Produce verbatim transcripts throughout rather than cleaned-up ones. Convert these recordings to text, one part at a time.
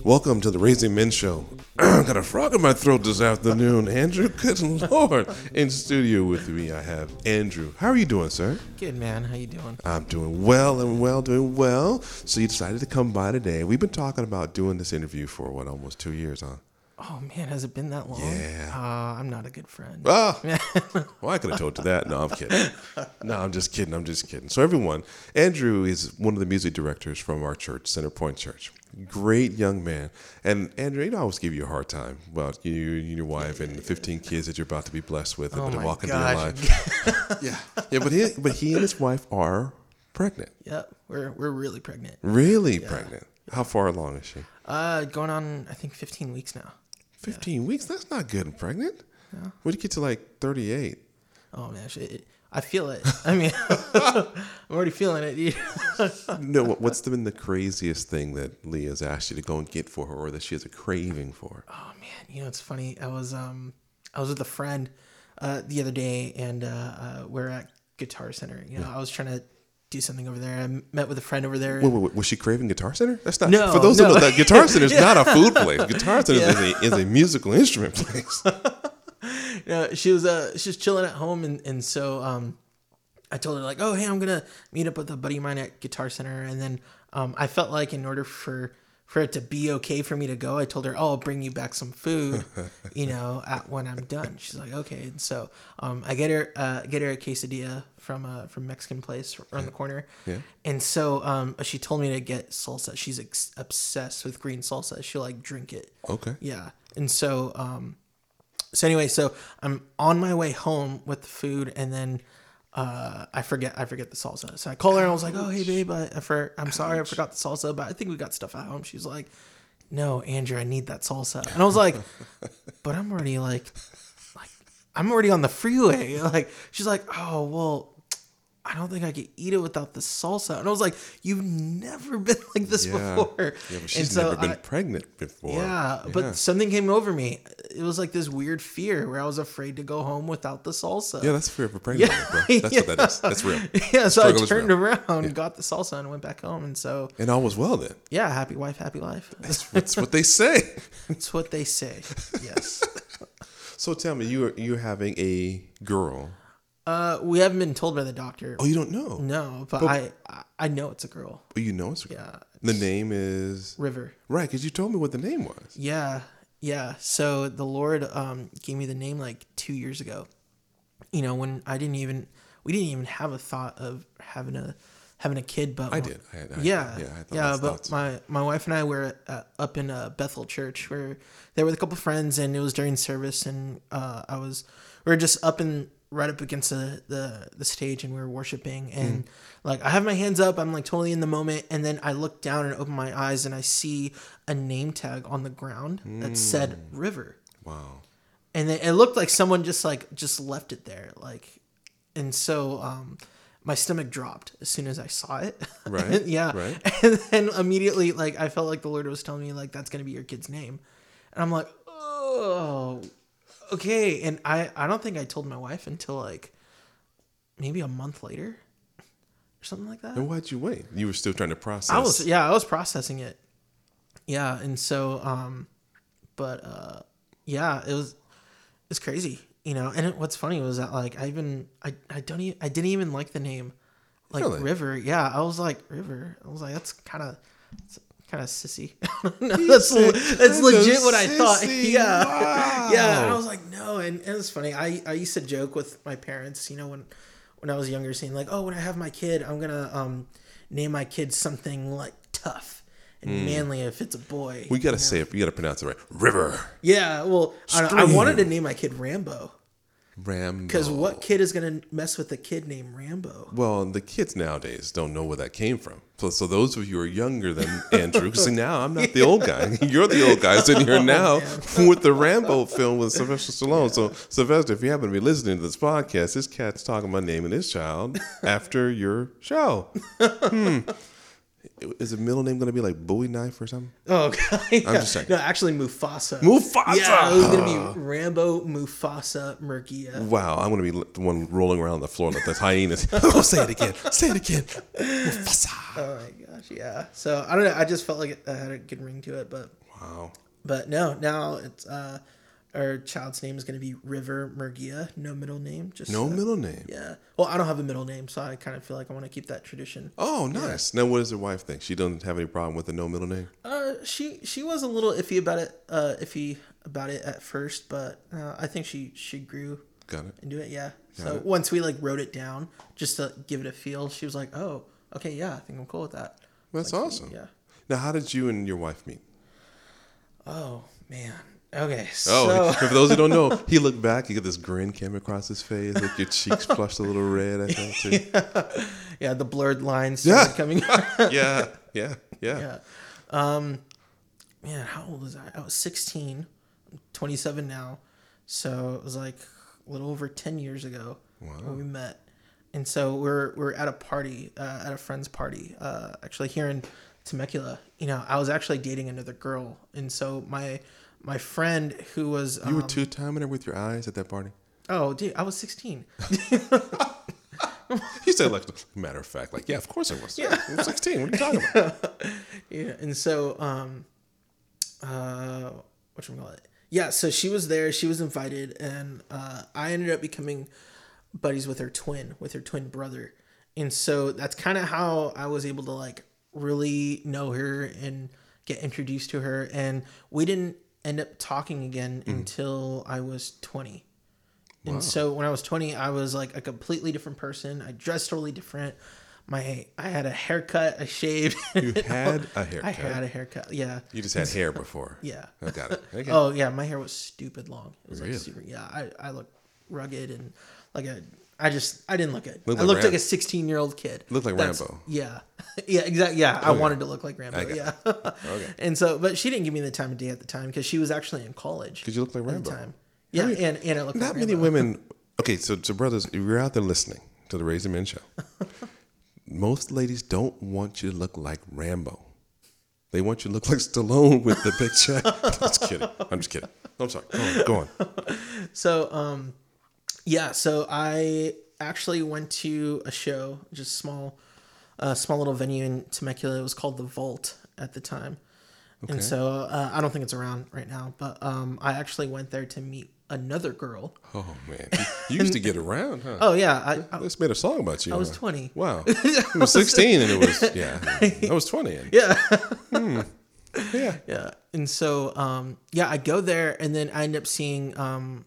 Welcome to the Raising Men Show. I got a frog in my throat this afternoon. Andrew, good Lord. In studio with me, I have Andrew. How are you doing, sir? Good, man. How you doing? I'm doing well and well, doing well. So you decided to come by today. We've been talking about doing this interview for, what, almost two years, huh? Oh, man, has it been that long? Yeah. Uh, I'm not a good friend. Ah, well, I could have told you that. No, I'm kidding. No, I'm just kidding. I'm just kidding. So everyone, Andrew is one of the music directors from our church, Center Point Church. Great young man. And Andrew, you know, I always give you a hard time about you and your wife and the fifteen kids that you're about to be blessed with Oh and my walk into your gosh. life. yeah. Yeah, but he, but he and his wife are pregnant. Yep, we're we're really pregnant. Really pregnant. How far along is she? Uh, going on, I think, fifteen weeks now. fifteen weeks? That's not good and pregnant. No. When do you get to like thirty-eight? Oh, man, it, I feel it. I mean, I'm already feeling it. Dude. No, what- what's been the craziest thing that Leah's asked you to go and get for her, or that she has a craving for? Oh, man, you know, it's funny. I was um, I was with a friend uh, the other day, and uh, uh, we're at Guitar Center. You know, I was trying to do something over there. I met with a friend over there. Wait, wait, wait, was she craving Guitar Center? That's not. No, For those no. who know, that Guitar Center is Yeah. not a food place. Guitar Center Yeah. is, a, is a musical instrument place. You know, she was uh, she was chilling at home, and and so um, I told her like, oh, hey, I'm gonna meet up with a buddy of mine at Guitar Center, and then um, I felt like in order for for it to be okay for me to go, I told her, oh, I'll bring you back some food, you know, at when I'm done. She's like, okay, and so um, I get her uh, get her a quesadilla from a from Mexican place around the corner, Yeah. and so um, she told me to get salsa. She's ex- obsessed with green salsa. She'll like drink it. Okay. Yeah, and so um. So anyway, so I'm on my way home with the food, and then uh, I forget I forget the salsa. So I call her and I was like, "Oh, hey babe, I, I for, I'm sorry I forgot the salsa, but I think we got stuff at home." She's like, "No, Andrew, I need that salsa." And I was like, "But I'm already like, like I'm already on the freeway." Like she's like, "Oh well, I don't think I could eat it without the salsa." And I was like, "You've never been like this Yeah. before." Yeah, but And she's so never been I- pregnant before. yeah, but something came over me. It was like this weird fear where I was afraid to go home without the salsa. Yeah, that's fear of a pregnant Yeah. woman, bro. That's what that is. That's real. Yeah, so Struggle I is turned real. around, got the salsa, and went back home. And so, And all was well then. yeah, happy wife, happy life. That's, that's what they say. That's what they say. Yes. So tell me, you are you're having a girl. Uh, we haven't been told by the doctor. Oh, you don't know? No, but, But- I, I I know it's a girl. Oh, you know it's a girl. Yeah. The name is River. right, because you told me what the name was. Yeah, yeah. So the Lord um gave me the name like two years ago. You know, when I didn't even we didn't even have a thought of having a having a kid, but I did. I had, I, yeah, yeah, I had yeah. those But thoughts. my my wife and I were uh, up in uh, Bethel Church, where there were a couple friends, and it was during service, and uh, I was we were just up in right up against the, the the stage, and we were worshiping, and Mm. like I have my hands up, I'm like totally in the moment, and then I look down and open my eyes, and I see a name tag on the ground that said River, Wow. and then it looked like someone just like just left it there, like, and so um. My stomach dropped as soon as I saw it. Right, yeah. right. And then immediately, like, I felt like the Lord was telling me, like, that's going to be your kid's name. And I'm like, oh, okay. And I, I don't think I told my wife until, like, maybe a month later or something like that. And why'd you wait? You were still trying to process. I was, yeah, I was processing it. Yeah. And so, um, but, uh, yeah, it was, it's crazy. You know, and it, what's funny was that like I even I, I don't even I didn't even like the name, like Really? River. Yeah, I was like River. I was like that's kind of kind of sissy. No, that's said that's kind legit of what I thought. sissy. Yeah, Wow. yeah. And I was like no, and, and it's funny. I I used to joke with my parents. You know, when when I was younger, saying like, oh, when I have my kid, I'm gonna um name my kid something like tough and manly if it's a boy. We gotta you know? say it. You gotta pronounce it right. River. Yeah, well, I, I Stream. wanted to name my kid Rambo. Rambo. Because what kid is going to mess with a kid named Rambo? Well, the kids nowadays don't know where that came from. So, so those of you who are younger than Andrew, because now I'm not the old guy. You're the old guy sitting here now with the Rambo film with Sylvester Stallone. So, Sylvester, if you happen to be listening to this podcast, this cat's talking about naming his child after your show. Hmm. Is the middle name going to be like Bowie Knife or something? Oh, God. Yeah. I'm just saying. No, actually, Mufasa. Mufasa! Yeah, it was going to be Rambo, Mufasa, Murgia. Wow, I'm going to be the one rolling around the floor like the hyenas. Oh, say it again. Say it again. Mufasa. Oh, my gosh, yeah. So, I don't know. I just felt like it had a good ring to it, but... Wow. But no, now it's... uh our child's name is going to be River Murgia. No middle name. Just No uh, middle name? Yeah. Well, I don't have a middle name, so I kind of feel like I want to keep that tradition. Oh, nice. Yeah. Now, what does your wife think? She doesn't have any problem with the no middle name? Uh, she she was a little iffy about it. Uh, iffy about it at first, but uh, I think she she grew. Got it. Into it, yeah. Got so it. once we like wrote it down, just to give it a feel, she was like, "Oh, okay, yeah, I think I'm cool with that." That's like, awesome. Yeah. Now, how did you and your wife meet? Oh man. Okay, so oh, for those who don't know, he looked back. You get this grin came across his face. Like your cheeks flushed a little red. I think too. Yeah, yeah the blurred lines started yeah. coming. yeah, yeah, yeah. Yeah. Um, man, how old was I? I was sixteen. I'm twenty-seven now, so it was like a little over ten years ago wow. when we met. And so we're we're at a party, uh, at a friend's party, uh, actually here in Temecula. You know, I was actually dating another girl, and so my My friend who was... You were um, two-timing her with your eyes at that party? Oh, dude, I was sixteen. You said like, matter of fact, like, yeah, of course I was. Yeah. I was sixteen. What are you talking about? Yeah, and so, um, uh, whatchamacallit? Yeah, so she was there. She was invited, and uh, I ended up becoming buddies with her twin, with her twin brother. And so that's kind of how I was able to, like, really know her and get introduced to her. And we didn't end up talking again mm. until I was twenty. Wow. And so when I was twenty, I was like a completely different person. I dressed totally different. My I had a haircut. I shaved. You had a haircut? I had a haircut, yeah. You just had hair before? Yeah. I got it. Okay. Oh, yeah. My hair was stupid long. It was really? like super, yeah. I, I looked rugged and like a... I just, I didn't look good. Looked I like looked Ram- like a sixteen-year-old kid. Looked like That's, Rambo. Yeah. Yeah, exactly. Yeah, I okay. wanted to look like Rambo, yeah. Okay. And so, but she didn't give me the time of day at the time because she was actually in college. Because you look like Rambo. At the time. Yeah, I mean, and, and I looked not like Rambo. many women... Okay, so, so brothers, if you're out there listening to the Raising Men Show, most ladies don't want you to look like Rambo. They want you to look like Stallone with the big check. Just kidding. I'm just kidding. I'm sorry. Go on. Go on. So, um, yeah, so I... actually went to a show, just small, uh, small little venue in Temecula. It was called The Vault at the time. Okay. And so uh, I don't think it's around right now, but um, I actually went there to meet another girl. Oh, man. You used to get around, huh? Oh, yeah. I, I, Let's made a song about you. I was huh? twenty. Wow. I was sixteen and it was, yeah. I was twenty. And, yeah. hmm. Yeah. Yeah. And so, um, yeah, I go there and then I end up seeing um,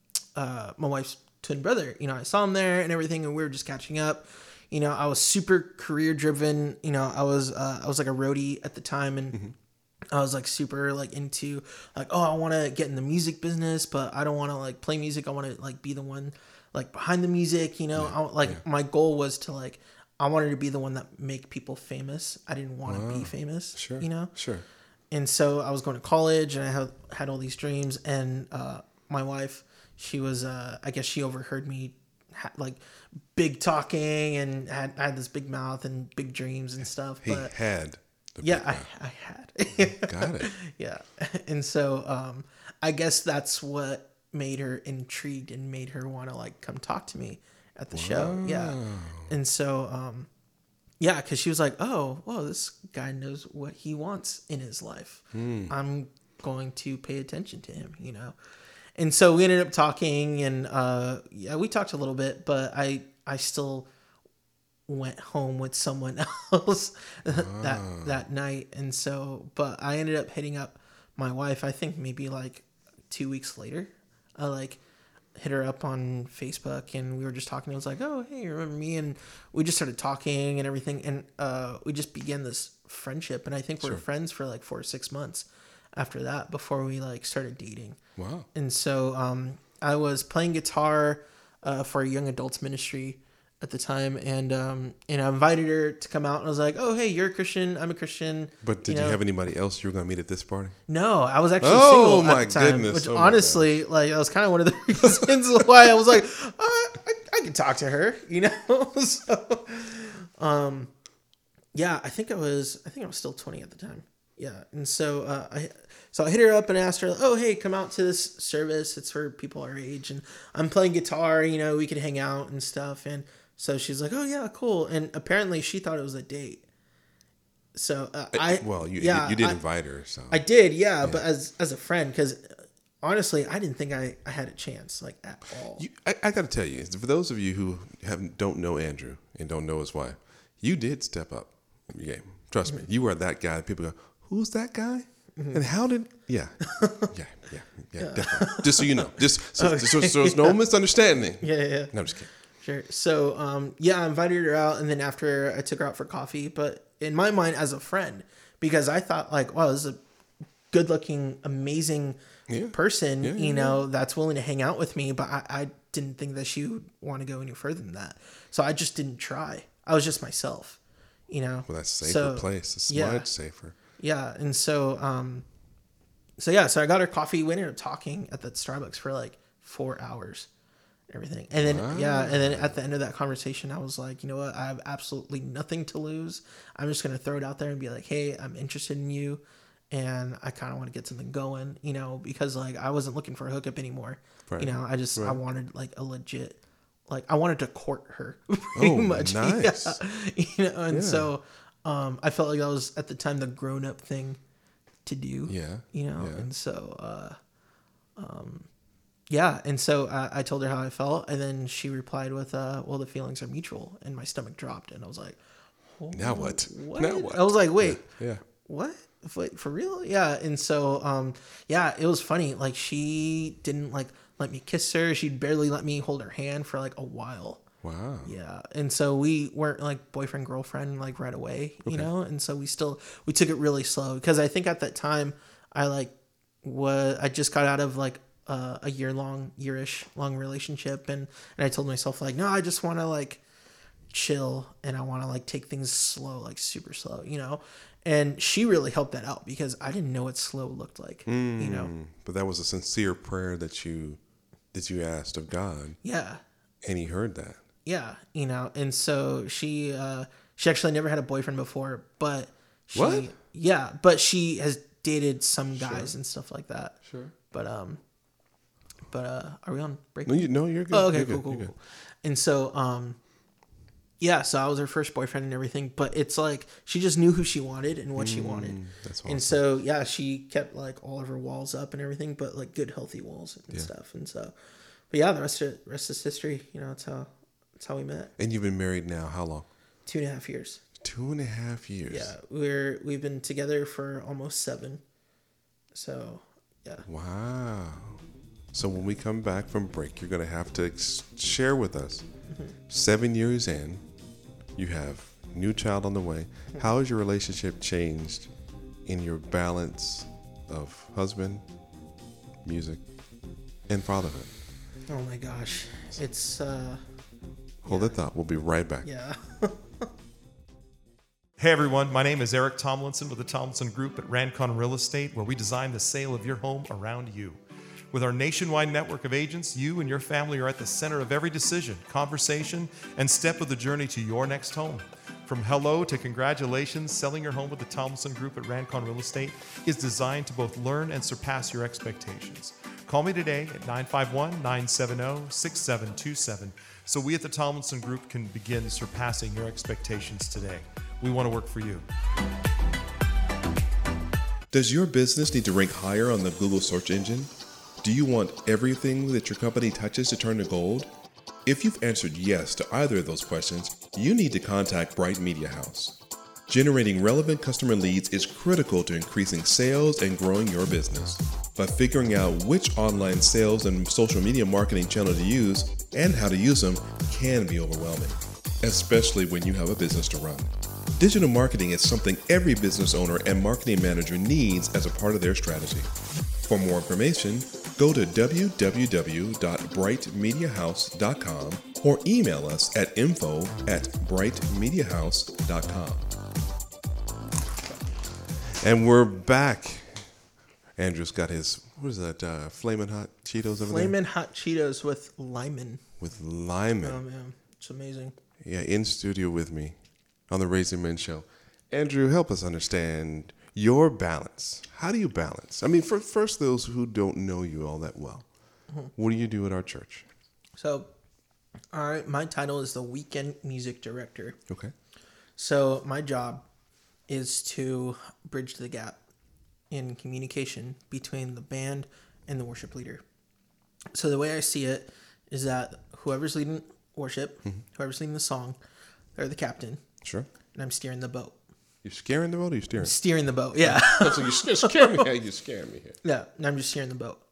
uh, my wife's twin brother. You know, I saw him there and everything, and we were just catching up. You know, I was super career driven. You know, I was uh, I was like a roadie at the time, and mm-hmm. I was like super like into like, oh, I want to get in the music business, but I don't want to like play music. I want to like be the one like behind the music. You know, yeah, I, like yeah. my goal was to like I wanted to be the one that make people famous. I didn't want to wow. be famous. Sure. You know. Sure. And so I was going to college, and I had had all these dreams, and uh, my wife. She was, uh, I guess she overheard me ha- like big talking and had I had this big mouth and big dreams and stuff. He but had. The yeah, I, I had. Got it. Yeah. And so um, I guess that's what made her intrigued and made her want to like come talk to me at the wow. show. Yeah. And so, um, yeah, because she was like, oh, well, this guy knows what he wants in his life. Hmm. I'm going to pay attention to him, you know? And so we ended up talking, and uh, yeah, we talked a little bit, but I I still went home with someone else that ah. that night. And so, but I ended up hitting up my wife. I think maybe like two weeks later, I like hit her up on Facebook, and we were just talking. I was like, "Oh, hey, you remember me?" And we just started talking and everything, and uh, we just began this friendship. And I think we were sure. friends for like four or six months after that before we like started dating. Wow. And so um, I was playing guitar uh, for a young adults ministry at the time, and um, and I invited her to come out, and I was like, "Oh, hey, you're a Christian, I'm a Christian." But did you, you know? have anybody else you were going to meet at this party? No, I was actually oh, single my at the time, goodness. which oh honestly, like, that was kind of one of the reasons why I was like, uh, I, I can talk to her, you know? so, um, yeah, I think I was, I think I was still twenty at the time. Yeah. And so, uh, I, so I hit her up and asked her, oh, hey, come out to this service. It's for people our age. And I'm playing guitar, you know, we could hang out and stuff. And so she's like, oh yeah, cool. And apparently she thought it was a date. So uh, I, well, you, yeah, you, you did I, invite her. So I did. Yeah, yeah. But as, as a friend, cause honestly, I didn't think I, I had a chance like at all. You, I, I got to tell you, for those of you who have don't know Andrew and don't know his wife, you did step up your game. Trust mm-hmm. me, you were that guy that people go, who's that guy? Mm-hmm. And how did, yeah, yeah, yeah, yeah, yeah, definitely. Just so you know, just so, okay. so, so, so there's no misunderstanding. Yeah, yeah, yeah. No, I'm just kidding. Sure. So, um, yeah, I invited her out, and then after I took her out for coffee, but in my mind as a friend, because I thought like, wow, this is a good-looking, amazing yeah. person, yeah, yeah, you know, yeah. that's willing to hang out with me, but I, I didn't think that she would want to go any further than that. So I just didn't try. I was just myself, you know. Well, that's a safer so, place. It's yeah. much safer. Yeah, and so, um, so yeah, so I got her coffee. We ended up talking at the Starbucks for like four hours, everything, and then wow. yeah, and then at the end of that conversation, I was like, you know what, I have absolutely nothing to lose. I'm just gonna throw it out there and be like, hey, I'm interested in you, and I kind of want to get something going, you know, because like I wasn't looking for a hookup anymore. Right. You know, I just right. I wanted like a legit, like I wanted to court her pretty oh, much. Nice. Yeah. You know, and yeah. so. Um, I felt like that was at the time the grown up thing to do. Yeah. You know, yeah. and so, uh, um, yeah. And so I, I told her how I felt, and then she replied with, uh, well, the feelings are mutual, and my stomach dropped, and I was like, oh, now what? what? Now what? I was like, wait, yeah. yeah. what? Wait, for real? Yeah. And so, um, yeah, it was funny. Like she didn't like let me kiss her. She'd barely let me hold her hand for like a while. Wow. Yeah. And so we weren't like boyfriend, girlfriend, like right away, you okay. know? And so we still, we took it really slow because I think at that time I like was, I just got out of like uh, a year long, yearish long relationship. And, and I told myself like, no, I just want to like chill and I want to like take things slow, like super slow, you know? And she really helped that out because I didn't know what slow looked like, mm, you know? But that was a sincere prayer that you, that you asked of God. Yeah. And he heard that. Yeah, you know, and so she uh, she actually never had a boyfriend before, but she, what? Yeah, but she has dated some guys sure. and stuff like that. Sure. But um, but uh, are we on break? No, you, no you're good. Oh, okay, you're cool, good. cool, You're cool. Good. And so um, yeah, so I was her first boyfriend and everything, but it's like she just knew who she wanted and what mm, she wanted. That's awesome. And so yeah, she kept like all of her walls up and everything, but like good, healthy walls and yeah. stuff. And so, but yeah, the rest of rest is history. You know, that's how. That's how we met. And you've been married now how long? Two and a half years. Two and a half years. Yeah, we're we've been together for almost seven. So, yeah. Wow. So when we come back from break, you're gonna have to ex- share with us. Mm-hmm. Seven years in, you have new child on the way. Mm-hmm. How has your relationship changed in your balance of husband, music, and fatherhood? Oh my gosh, it's. uh Hold yeah. that thought. We'll be right back. Yeah. Hey everyone, my name is Eric Tomlinson with the Tomlinson Group at Rancon Real Estate, where we design the sale of your home around you. With our nationwide network of agents, you and your family are at the center of every decision, conversation, and step of the journey to your next home. From hello to congratulations, selling your home with the Tomlinson Group at Rancon Real Estate is designed to both learn and surpass your expectations. Call me today at nine five one, nine seven zero, six seven two seven so we at the Tomlinson Group can begin surpassing your expectations today. We want to work for you. Does your business need to rank higher on the Google search engine? Do you want everything that your company touches to turn to gold? If you've answered yes to either of those questions, you need to contact Bright Media House. Generating relevant customer leads is critical to increasing sales and growing your business. By figuring out which online sales and social media marketing channel to use and how to use them can be overwhelming, especially when you have a business to run. Digital marketing is something every business owner and marketing manager needs as a part of their strategy. For more information, go to w w w dot bright media house dot com or email us at info at bright media house dot com. And we're back. Andrew's got his, what is that, uh, Flamin' Hot Cheetos over there? Flamin' Hot Cheetos with lyman. With lyman. Oh, man. It's amazing. Yeah, in studio with me on the Raising Men Show. Andrew, help us understand your balance. How do you balance? I mean, for first, those who don't know you all that well, mm-hmm. what do you do at our church? So, all right, my title is the weekend music director. Okay. So my job is to bridge the gap in communication between the band and the worship leader. So the way I see it is that whoever's leading worship, mm-hmm. whoever's leading the song, they're the captain. Sure. And I'm steering the boat. You're scaring the boat or you're steering? Steering the boat, yeah. So you're scaring me here. You're scaring me here. Yeah, and I'm just steering the boat.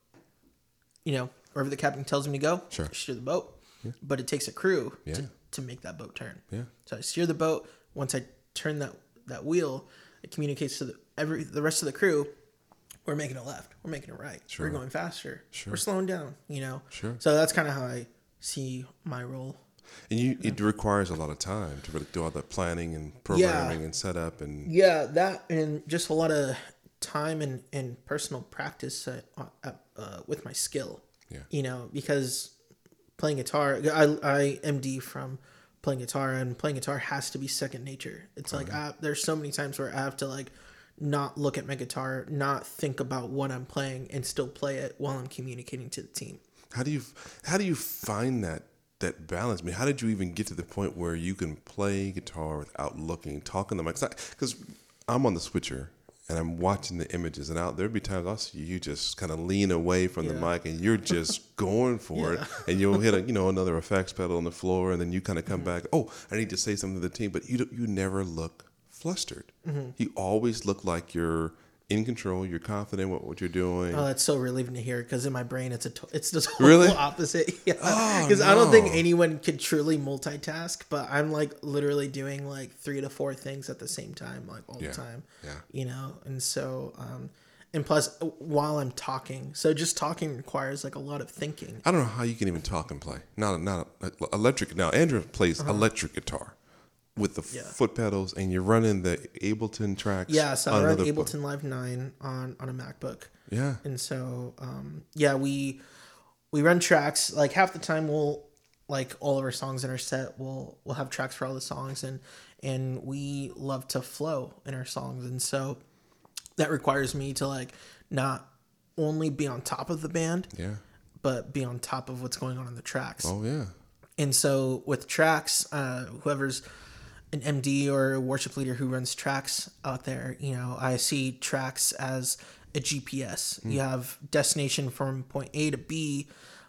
You know, wherever the captain tells me to go, sure. I steer the boat. Yeah. But it takes a crew yeah. to, to make that boat turn. Yeah. So I steer the boat. Once I turn that, that wheel, it communicates to the every the rest of the crew. We're making a left. We're making a right. Sure. We're going faster. Sure. We're slowing down. You know. Sure. So that's kind of how I see my role. And you, it requires a lot of time to really do all the planning and programming yeah. and setup and yeah, that and just a lot of time and, and personal practice uh, uh, uh, with my skill. Yeah. You know, because playing guitar, I I M D from playing guitar, and playing guitar has to be second nature. It's like I, there's so many times where I have to like not look at my guitar, not think about what I'm playing, and still play it while I'm communicating to the team. How do you how do you find that that balance? I mean, how did you even get to the point where you can play guitar without looking, talking to the mic? Because I'm on the switcher and I'm watching the images, and out there'd be times I'll see you just kind of lean away from yeah. the mic and you're just going for yeah. it, and you'll hit a you know another effects pedal on the floor, and then you kind of come mm-hmm. back. Oh, I need to say something to the team, but you don't, you never look flustered. Mm-hmm. You always look like you're in control. You're confident with what you're doing. Oh, that's so relieving to hear, because in my brain it's a to- it's the total really? opposite. Yeah, oh, because no. I don't think anyone could truly multitask, but I'm like literally doing like three to four things at the same time, like all yeah. the time. Yeah. You know, and so um, and plus while I'm talking, so just talking requires like a lot of thinking. I don't know how you can even talk and play. Not not electric. Now Andrew plays uh-huh. electric guitar with the yeah. foot pedals, and you're running the Ableton tracks. Yeah, so I run Ableton Live nine on, on a MacBook. Yeah. And so, um, yeah, we we run tracks. Like half the time we'll, like all of our songs in our set, we'll we'll have tracks for all the songs, and and we love to flow in our songs. And so that requires me to like not only be on top of the band, yeah, but be on top of what's going on in the tracks. Oh, yeah. And so with tracks, uh, whoever's an M D or a worship leader who runs tracks out there, you know, I see tracks as a G P S. Mm. You have destination from point A to B,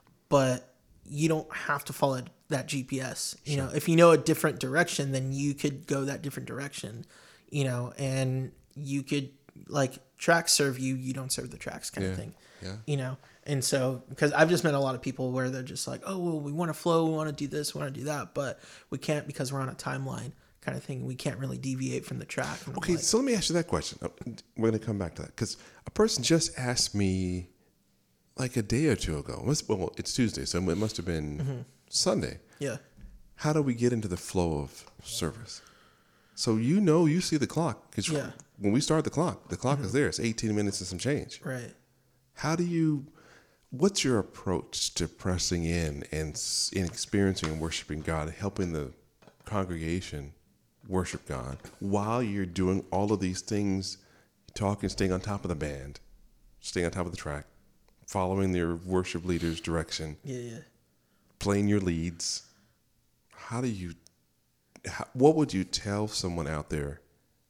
but you don't have to follow that G P S. You sure. know, if you know a different direction, then you could go that different direction, you know, and you could like tracks serve you, you don't serve the tracks kind yeah. of thing, yeah. you know? And so, because I've just met a lot of people where they're just like, oh, well, we want to flow, we want to do this, we want to do that, but we can't because we're on a timeline kind of thing. We can't really deviate from the track. Okay, like, so let me ask you that question. We're going to come back to that, because a person just asked me like a day or two ago. Well, it's Tuesday, so it must have been mm-hmm. Sunday. Yeah. How do we get into the flow of service? So you know, you see the clock, because yeah. when we start the clock, the clock mm-hmm. is there. It's eighteen minutes and some change. Right. How do you, what's your approach to pressing in and, and experiencing and worshiping God, and helping the congregation worship God while you're doing all of these things, talking, staying on top of the band, staying on top of the track, following your worship leader's direction, yeah, yeah, playing your leads? How do you, how, what would you tell someone out there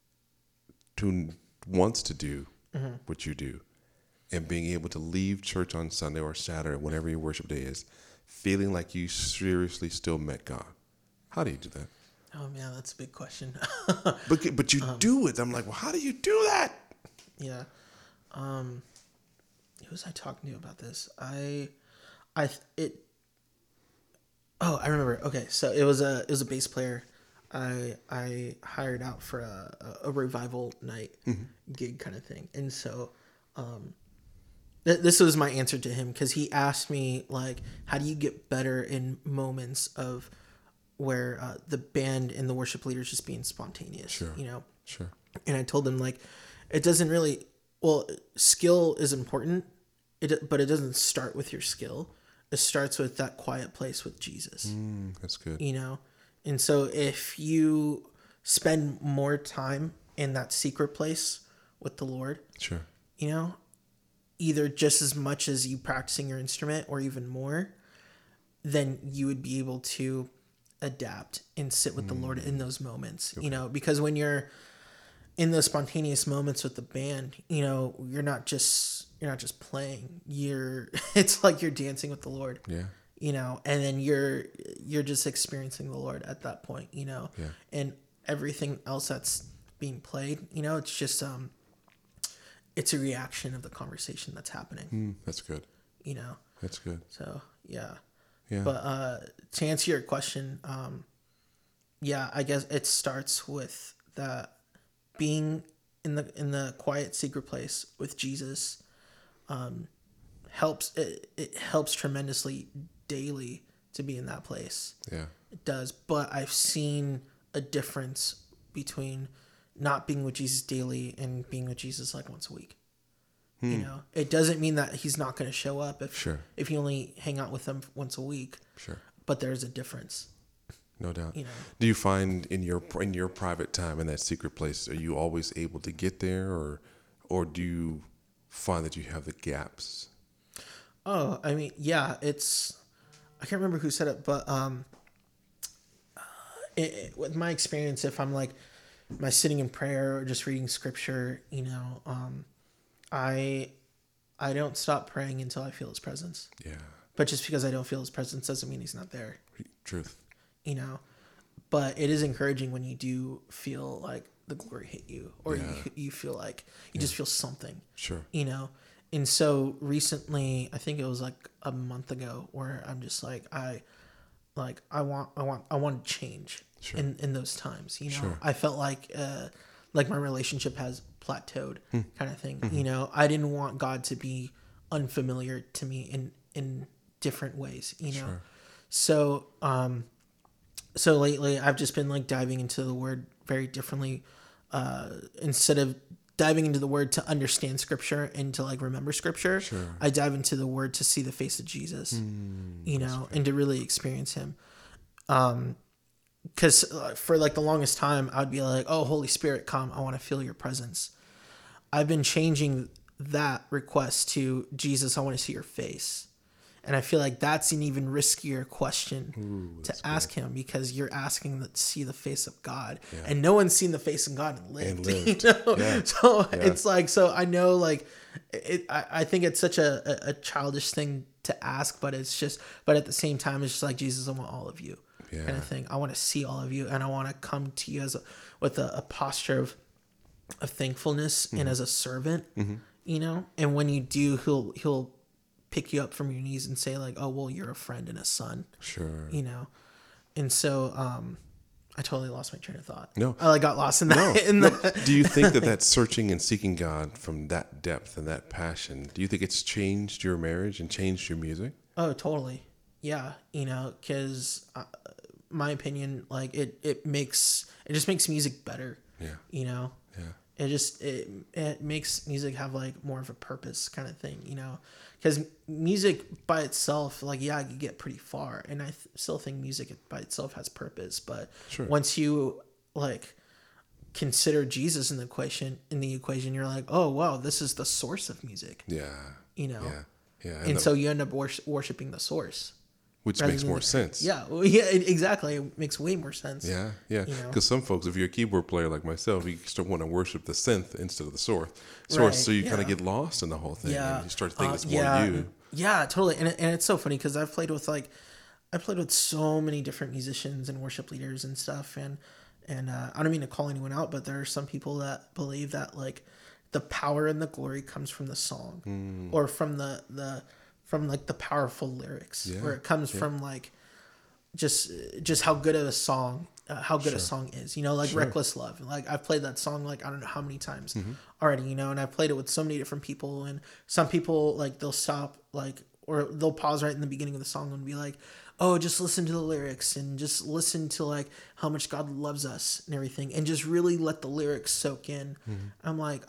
who wants to do mm-hmm. what you do, and being able to leave church on Sunday or Saturday, whenever your worship day is, feeling like you seriously still met God? How do you do that? Oh man, that's a big question. but but you um, do it. I'm like, well, how do you do that? Yeah. Um, who was I talking to about this? I, I it. Oh, I remember. Okay, so it was a it was a bass player. I I hired out for a a revival night mm-hmm. gig kind of thing, and so, um, th- this was my answer to him, because he asked me like, how do you get better in moments of where uh, the band and the worship leader is just being spontaneous, sure. you know? Sure. And I told them like, it doesn't really, well, skill is important, it, but it doesn't start with your skill. It starts with that quiet place with Jesus. Mm, that's good. You know? And so if you spend more time in that secret place with the Lord, Sure. you know, either just as much as you practicing your instrument or even more, then you would be able to adapt and sit with the Lord in those moments, you know, because when you're in those spontaneous moments with the band, you know, you're not just, you're not just playing, you're, it's like you're dancing with the Lord, Yeah. you know, and then you're, you're just experiencing the Lord at that point, you know, Yeah. and everything else that's being played, you know, it's just, um, it's a reaction of the conversation that's happening, Mm, that's good. you know, That's good. so yeah. Yeah. But uh, to answer your question, um, yeah, I guess it starts with that being in the in the quiet secret place with Jesus. Um, helps it, it helps tremendously daily to be in that place. Yeah. It does, but I've seen a difference between not being with Jesus daily and being with Jesus like once a week. You know, it doesn't mean that he's not going to show up if Sure. if you only hang out with him once a week. Sure. But there's a difference. No doubt. You know. Do you find in your in your private time in that secret place, are you always able to get there, or or do you find that you have the gaps? Oh, I mean, yeah, it's I can't remember who said it, but um, it, it, with my experience, if I'm like, am I sitting in prayer or just reading scripture, you know, um, I I don't stop praying until I feel his presence. Yeah. But just because I don't feel his presence doesn't mean he's not there. Truth. You know, but it is encouraging when you do feel like the glory hit you, or Yeah. you you feel like you just feel something. Sure. You know, and so recently, I think it was like a month ago, where I'm just like I, like I want I want I want to change Sure. in in those times. You know, Sure. I felt like uh like my relationship has plateaued, Hmm. kind of thing. Mm-hmm. You know, I didn't want God to be unfamiliar to me in in different ways. You know, Sure. so um. So lately, I've just been like diving into the word very differently. Uh, instead of diving into the word to understand scripture and to like remember scripture, Sure. I dive into the word to see the face of Jesus, you know, and to really experience him. Um, because for like the longest time, I'd be like, "Oh, Holy Spirit, come! I want to feel your presence." I've been changing that request to Jesus. I want to see your face. And I feel like that's an even riskier question Ooh, to ask him, because you're asking to see the face of God, Yeah. and no one's seen the face of God and lived. And lived. You know? Yeah. So Yeah. it's like, so I know, like, it. I, I think it's such a, a, a childish thing to ask, but it's just, but at the same time, it's just like, Jesus, I want all of you, Yeah. kind of thing. I want to see all of you, and I want to come to you as a, with a, a posture of, of thankfulness Mm-hmm. and as a servant, you know. And when you do, he'll he'll. pick you up from your knees and say like, oh, well, you're a friend and a son, Sure. you know? And so, um, I totally lost my train of thought. No. I like got lost in that. No, in no. the, Do you think that that searching and seeking God from that depth and that passion, do you think it's changed your marriage and changed your music? oh, totally. Yeah. You know, cause uh, my opinion, like it, it makes, it just makes music better, Yeah. you know? Yeah. It just, it, it makes music have like more of a purpose kind of thing, you know? Because music by itself, like, yeah, you get pretty far. And I th- still think music by itself has purpose. But Sure. once you, like, consider Jesus in the equation, in the equation, you're like, oh, wow, this is the source of music, Yeah. you know? Yeah. Yeah. And the- so you end up wor- worshiping the source. which rather makes than more the- sense. Yeah, well, yeah, it- exactly. It makes way more sense. Yeah, yeah. You know? Because some folks, if you're a keyboard player like myself, you start want to worship the synth instead of the source. Source, Right, so you kind yeah. of get lost in the whole thing, Yeah, and you start thinking uh, it's more yeah, you. Yeah, totally. And it, and it's so funny because I've played with like, I played with so many different musicians and worship leaders and stuff, and and uh, I don't mean to call anyone out, but there are some people that believe that like the power and the glory comes from the song, Mm. or from the the from like the powerful lyrics, Yeah, or it comes yeah. from like just just how good of a song uh, how good Sure. a song is, you know, like Sure. Reckless Love. Like I've played that song like I don't know how many times Mm-hmm. already, you know, and I've played it with so many different people, and some people like they'll stop like, or they'll pause right in the beginning of the song and be like, oh, just listen to the lyrics and just listen to like how much God loves us and everything, and just really let the lyrics soak in. Mm-hmm. I'm like,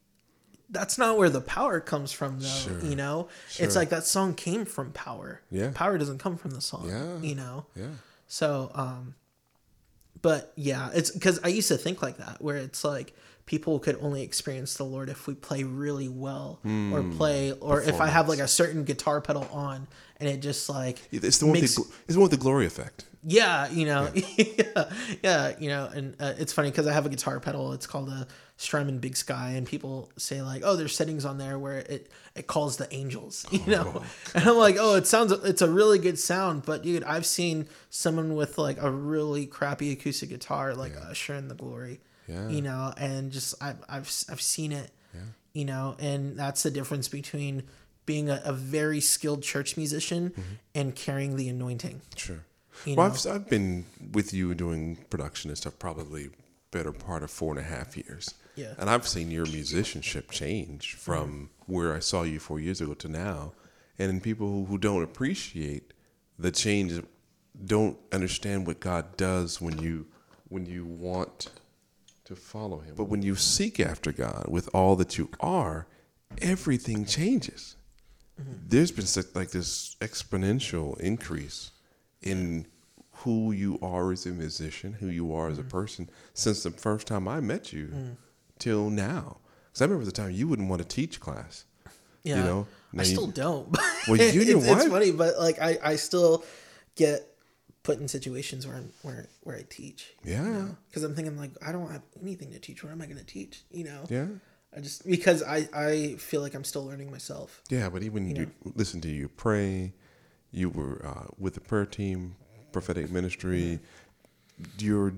that's not where the power comes from, though. Sure. You know, Sure. it's like that song came from power. Yeah. Power doesn't come from the song. Yeah. You know? Yeah. So, um, but yeah, it's because I used to think like that, where it's like people could only experience the Lord if we play really well mm. or play, or if I have like a certain guitar pedal on and it just like, it's the one, makes, with, the, it's the one with the glory effect. Yeah. You know, yeah, yeah, yeah you know, and uh, it's funny because I have a guitar pedal. It's called a Strymon Big Sky, and people say like, oh, there's settings on there where it, it calls the angels, you know? Oh. And I'm like, oh, it sounds, it's a really good sound, but dude, I've seen someone with like a really crappy acoustic guitar, like yeah. Usher in the Glory, yeah. you know, and just, I've, I've, I've seen it, yeah. you know, and that's the difference between being a, a very skilled church musician mm-hmm. and carrying the anointing. Sure. You well, I've, I've been with you doing production and stuff probably better part of four and a half years. Yeah. And I've seen your musicianship change from mm-hmm. where I saw you four years ago to now. And people who, who don't appreciate the change don't understand what God does when you when you want to follow him. But when you seek after God with all that you are, everything changes. Mm-hmm. There's been such, like this exponential increase in who you are as a musician, who you are mm-hmm. as a person since the first time I met you. Mm. Till now, because I remember the time you wouldn't want to teach class. Yeah, you know, now I you, still don't. Well, you know it's, what? It's funny, but like I, I still get put in situations where I'm where where I teach. Yeah, because you know? I'm thinking like I don't have anything to teach. What am I going to teach? You know. Yeah. I just because I I feel like I'm still learning myself. Yeah, but even you, you know? listen to you pray, you were uh, with the prayer team, prophetic ministry. Mm-hmm. You're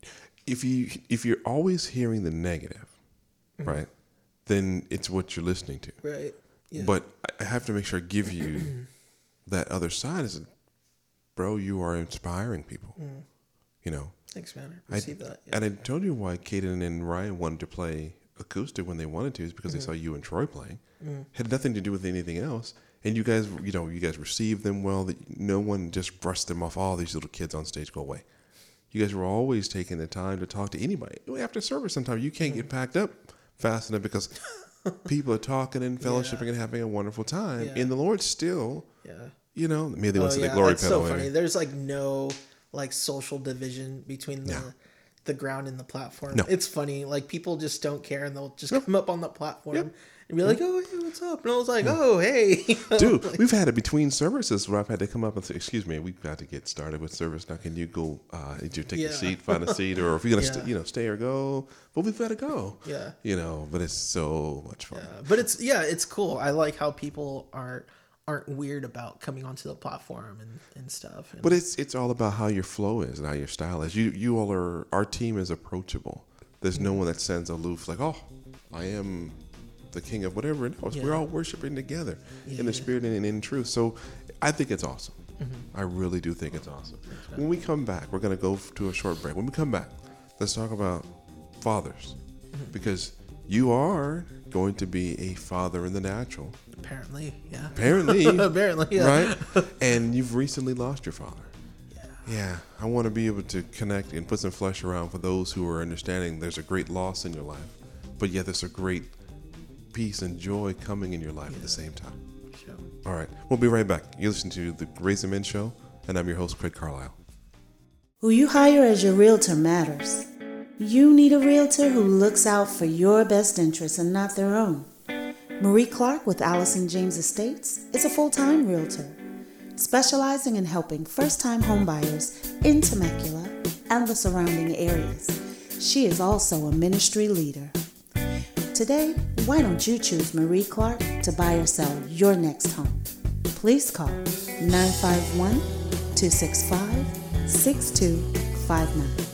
if you if you're always hearing the negative. Mm-hmm. Right, then it's what you're listening to. Right. Yeah. But I have to make sure I give you that other side. Is, bro, you are inspiring people. Mm. You know. Thanks, man. I received that. Yeah. And I told you why Kaden and Ryan wanted to play acoustic when they wanted to is because mm-hmm. they saw you and Troy playing. Mm. Had nothing to do with anything else. And you guys, you know, you guys received them well. That no one just brushed them off. All these little kids on stage go away. You guys were always taking the time to talk to anybody. After service, sometimes you can't mm. get packed up fast enough because people are talking and fellowshipping yeah. and having a wonderful time. Yeah. And the Lord still, yeah. you know, maybe they oh, went to yeah. the glory It's pedal. so funny. There's like no like social division between the no. the ground and the platform. No. It's funny. Like people just don't care and they'll just yep. come up on the platform yep. and be like, oh, hey, what's up? And I was like, oh, hey. You know? Dude, like, we've had it between services where I've had to come up and say, excuse me, we've got to get started with service. Now, can you go, uh, did you take yeah. a seat, find a seat, or if you're going to, yeah. st- you know, stay or go, but we've got to go. Yeah. You know, but it's so much fun. Yeah. But it's, yeah, it's cool. I like how people are, aren't weird about coming onto the platform and, and stuff. And, but it's it's all about how your flow is and how your style is. You you all are, our team is approachable. There's no one that stands aloof like, oh, I am the king of whatever. No, yeah. we're all worshiping together yeah. in the spirit and in truth. So I think it's awesome. Mm-hmm. I really do think it's awesome. Exactly. When we come back, we're going to go to a short break. When we come back, let's talk about fathers mm-hmm. because you are going to be a father in the natural. Apparently, yeah. Apparently. Apparently, yeah. Right? And you've recently lost your father. Yeah. Yeah. I want to be able to connect and put some flesh around for those who are understanding there's a great loss in your life, but yet there's a great peace and joy coming in your life yeah. at the same time. Sure. All right. We'll be right back. You listen to the Raise the Men Show, and I'm your host, Craig Carlisle. Who you hire as your realtor matters. You need a realtor who looks out for your best interests and not their own. Marie Clark with Allison James Estates is a full-time realtor, specializing in helping first-time homebuyers in Temecula and the surrounding areas. She is also a ministry leader. Today, why don't you choose Marie Clark to buy or sell your next home? Please call nine five one, two six five, six two five nine.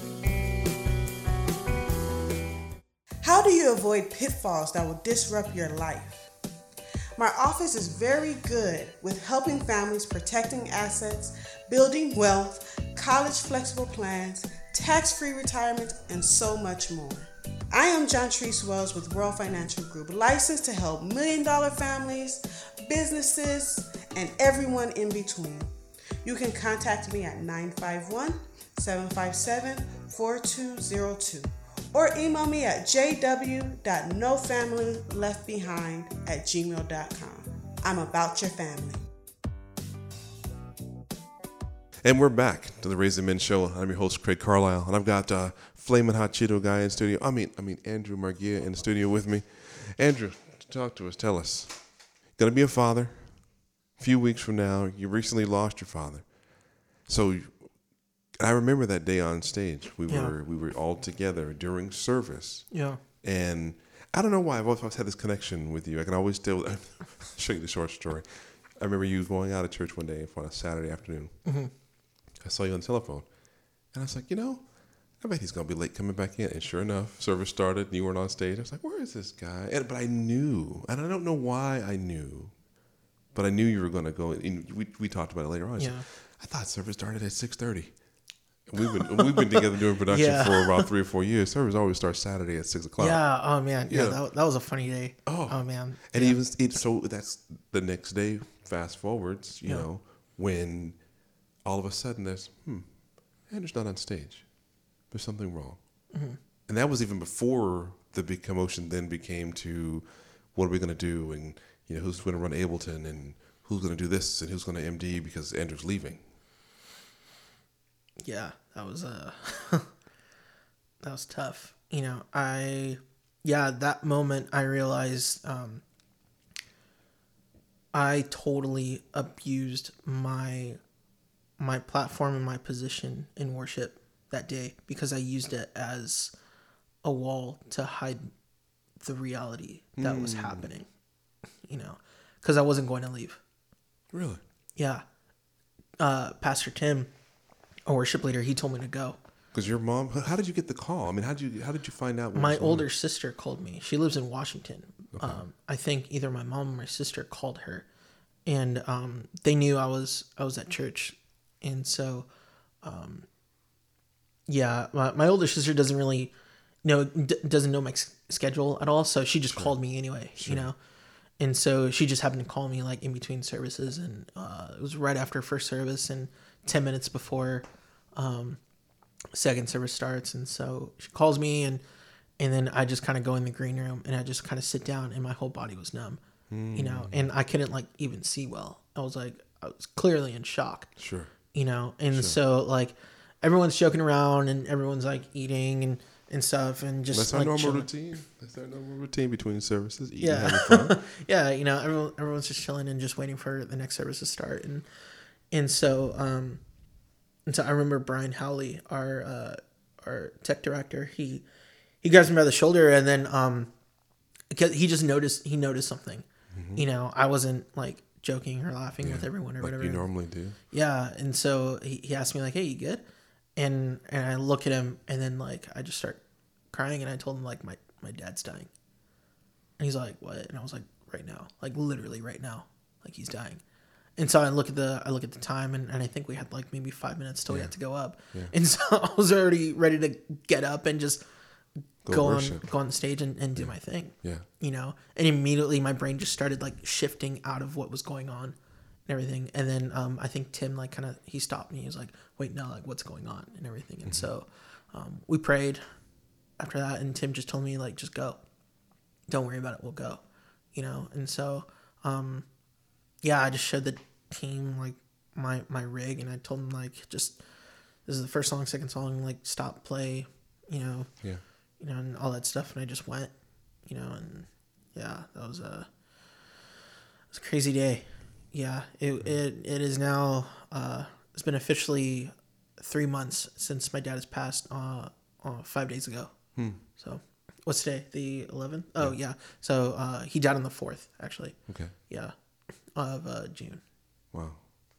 How do you avoid pitfalls that will disrupt your life? My office is very good with helping families protecting assets, building wealth, college flexible plans, tax-free retirement, and so much more. I am John Treese Wells with World Financial Group, licensed to help million-dollar families, businesses, and everyone in between. You can contact me at nine five one, seven five seven, four two zero two or email me at j w dot no family left behind at gmail dot com. I'm about your family. And we're back to the Raising Men Show. I'm your host, Craig Carlisle, and I've got uh, Flamin' Hot Cheeto guy in studio. I mean, I mean Andrew Margia in the studio with me. Andrew, talk to us. Tell us. Gonna be a father. A few weeks from now, you recently lost your father. So I remember that day on stage. We Yeah. were we were all together during service. Yeah. And I don't know why I've always had this connection with you. I can always tell. Show you the short story. I remember you going out of church one day on a Saturday afternoon. Mm-hmm. I saw you on the telephone, and I was like, you know, I bet he's gonna be late coming back in. And sure enough, service started, and you weren't on stage. I was like, where is this guy? And, but I knew, and I don't know why I knew, but I knew you were gonna go. And we we talked about it later on. Yeah. I thought service started at six thirty. We've been we've been together doing production Yeah. for about three or four years. Service always starts Saturday at six o'clock. Yeah. Oh man. Yeah. Yeah. That, that was a funny day. Oh. Oh man. And yeah. even it, so that's the next day. Fast forwards, you Yeah. know, when all of a sudden there's hmm, Andrew's not on stage. There's something wrong, Mm-hmm. and that was even before the big commotion then became to what are we going to do, and you know who's going to run Ableton, and who's going to do this, and who's going to M D because Andrew's leaving. Yeah, that was uh that was tough. You know, I yeah, that moment I realized um I totally abused my my platform and my position in worship that day because I used it as a wall to hide the reality that was happening. You know, cuz I wasn't going to leave. Really? Yeah. Uh Pastor Tim, a worship leader, he told me to go. Because your mom? How did you get the call? I mean, how did you how did you find out? What My was wrong? older sister called me. She lives in Washington. Um, I think either my mom or my sister called her, and um, they knew I was I was at church, and so, um, yeah, my, my older sister doesn't really know d- doesn't know my s- schedule at all, so she just called me anyway, you know, and so she just happened to call me like in between services, and uh, it was right after first service and ten minutes before. Um, second service starts, and so she calls me, and and then I just kind of go in the green room and I just kind of sit down, and my whole body was numb, mm. you know, and I couldn't like even see well. I was like, I was clearly in shock, Sure. you know, and sure. so like everyone's joking around and everyone's like eating and, and stuff, and just that's our like, normal chilling. routine. That's our normal routine between services. Eating, Yeah, having fun. yeah, you know, everyone everyone's just chilling and just waiting for the next service to start, and and so um. And so I remember Brian Howley, our uh, our tech director, he he grabs me by the shoulder, and then um, he just noticed he noticed something. Mm-hmm. You know, I wasn't like joking or laughing yeah, with everyone or like whatever you normally do. Yeah, and so he, he asked me like, "Hey, you good?" And and I look at him, and then like I just start crying, and I told him like my my dad's dying, and he's like, "What?" And I was like, "Right now, like literally right now, like he's dying." And so I look at the I look at the time, and, and I think we had like maybe five minutes till yeah. we had to go up. Yeah. And so I was already ready to get up and just go, go on go on the stage and, and do yeah. my thing. Yeah. You know? And immediately my brain just started like shifting out of what was going on and everything. And then um, I think Tim like kind of he stopped me. He was like, "Wait, no, like what's going on?" and everything. And mm-hmm. so um, we prayed after that, and Tim just told me like, "Just go. Don't worry about it. We'll go." You know? And so um, yeah, I just showed the team like my my rig, and I told them like, just this is the first song, second song, like stop, play, you know, yeah, you know, and all that stuff. And I just went, you know, and yeah, that was a it was a crazy day. Yeah, it it it is now. Uh, it's been officially three months since my dad has passed. Uh, uh five days ago. Hmm. So what's today? The eleventh. Oh yeah. yeah. So uh, he died on the fourth, actually. Okay. Yeah, of uh, June. Wow.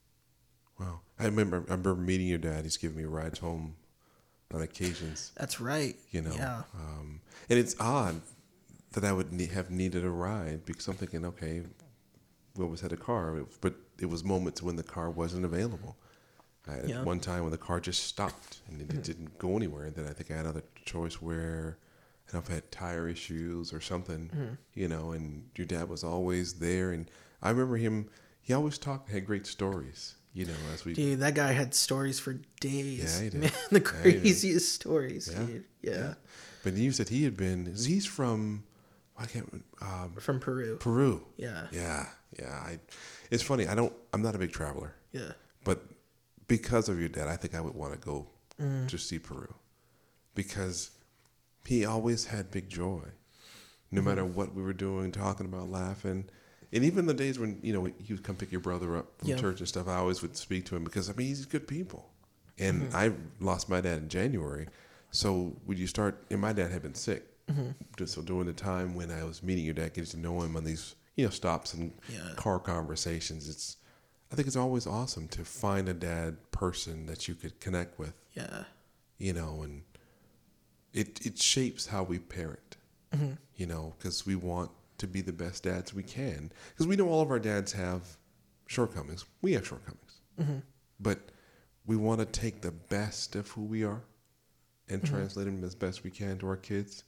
Wow. I remember I remember meeting your dad. He's given me rides home on occasions. That's right. You know. Yeah. Um, and it's odd that I would ne- have needed a ride because I'm thinking, okay, we always had a car, but it was moments when the car wasn't available. I had yeah. one time when the car just stopped and it, it didn't go anywhere. And then I think I had another choice where I don't know if I had tire issues or something, mm-hmm. you know, and your dad was always there. And I remember him. He always talked, had great stories, you know, as we... Dude, that guy had stories for days. Yeah, he did. Man, the craziest yeah, stories, yeah. dude. Yeah. yeah. But you said he had been... He's from... I can't... Um, from Peru. Peru. Yeah. Yeah, yeah. I, it's funny. I don't... I'm not a big traveler. Yeah. But because of your dad, I think I would want to go mm. to see Peru, because he always had big joy, no mm-hmm. matter what we were doing, talking about, laughing. And even the days when, you know, he would come pick your brother up from yep. church and stuff, I always would speak to him because, I mean, he's good people. And mm-hmm. I lost my dad in January. So when you start, and my dad had been sick. Mm-hmm. So during the time when I was meeting your dad, getting to know him on these, you know, stops and yeah. car conversations, it's, I think it's always awesome to find a dad person that you could connect with. Yeah. You know, and it, it shapes how we parent, mm-hmm. you know, because we want to be the best dads we can, because we know all of our dads have shortcomings. We have shortcomings, mm-hmm. but we want to take the best of who we are and mm-hmm. translate them as best we can to our kids.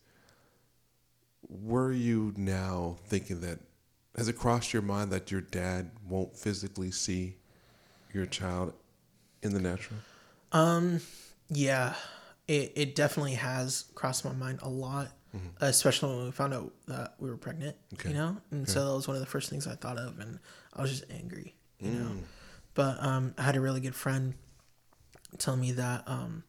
Were you now thinking that, has it crossed your mind that your dad won't physically see your child in the natural? Um, yeah, it, it definitely has crossed my mind a lot. Mm-hmm. Especially when we found out that we were pregnant, okay. you know? And okay. so that was one of the first things I thought of, and I was just angry, you mm. know? But um, I had a really good friend tell me that um,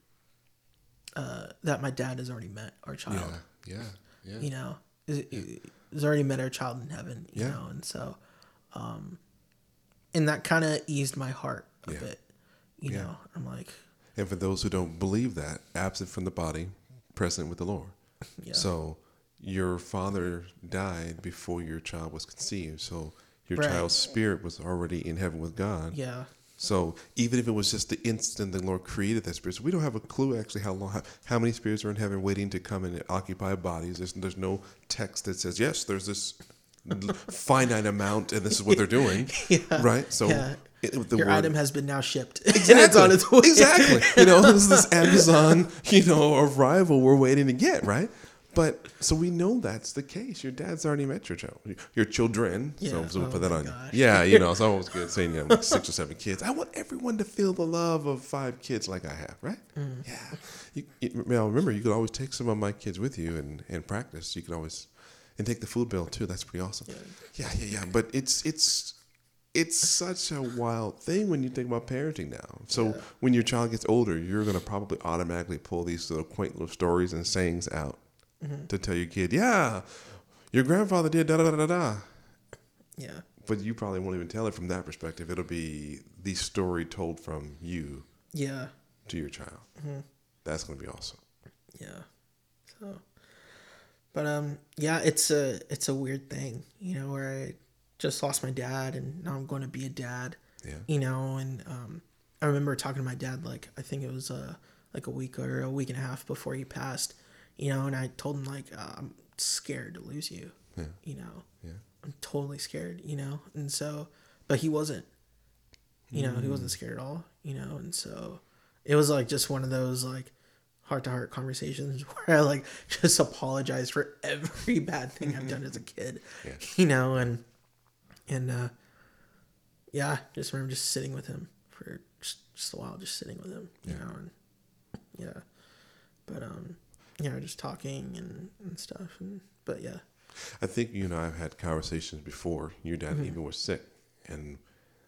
uh, that my dad has already met our child. Yeah, yeah, yeah. You know? He's already met our child in heaven, you yeah. know? And so, um, and that kind of eased my heart a yeah. bit, you yeah. know? I'm like... And for those who don't believe that, absent from the body, present with the Lord. Yeah. So your father died before your child was conceived. So your right. child's spirit was already in heaven with God. Yeah. So even if it was just the instant the Lord created that spirit, so we don't have a clue actually how long, how, how many spirits are in heaven waiting to come and occupy bodies. There's, there's no text that says, yes, there's this finite amount and this is what they're doing. Yeah. Right? So yeah. it, the your word, item has been now shipped. Exactly. And it's on its way. Exactly. You know, this is this Amazon, you know, arrival we're waiting to get, right? But so we know that's the case. Your dad's already met your child, your children. Yeah. So, so we oh put that on. Gosh. Yeah, you know, it's always good saying you have like six or seven kids. I want everyone to feel the love of five kids like I have, right? Mm. Yeah. You, you, now remember, you could always take some of my kids with you and, and practice. You could always and take the food bill too. That's pretty awesome. Yeah, yeah, yeah. yeah. But it's it's it's such a wild thing when you think about parenting now. So yeah. when your child gets older, you're going to probably automatically pull these little quaint little stories and sayings out. Mm-hmm. To tell your kid, yeah, your grandfather did da da da da da. Yeah. But you probably won't even tell it from that perspective. It'll be the story told from you. Yeah. To your child. Mm-hmm. That's gonna be awesome. Yeah. So, but um, yeah, it's a it's a weird thing, you know, where I just lost my dad and now I'm going to be a dad. Yeah. You know, and um, I remember talking to my dad like I think it was uh like a week or a week and a half before he passed. You know, and I told him, like, uh, I'm scared to lose you, yeah. you know. Yeah. I'm totally scared, you know. And so, but he wasn't, you know, mm. he wasn't scared at all, you know. And so it was, like, just one of those, like, heart-to-heart conversations where I, like, just apologize for every bad thing I've done as a kid, yeah. you know. And, and uh, yeah, just remember just sitting with him for just, just a while, just sitting with him, you yeah. know. And, yeah. But, um... you know, just talking and, and stuff. And but yeah. I think you and I have had conversations before. Your dad mm-hmm. even was sick. And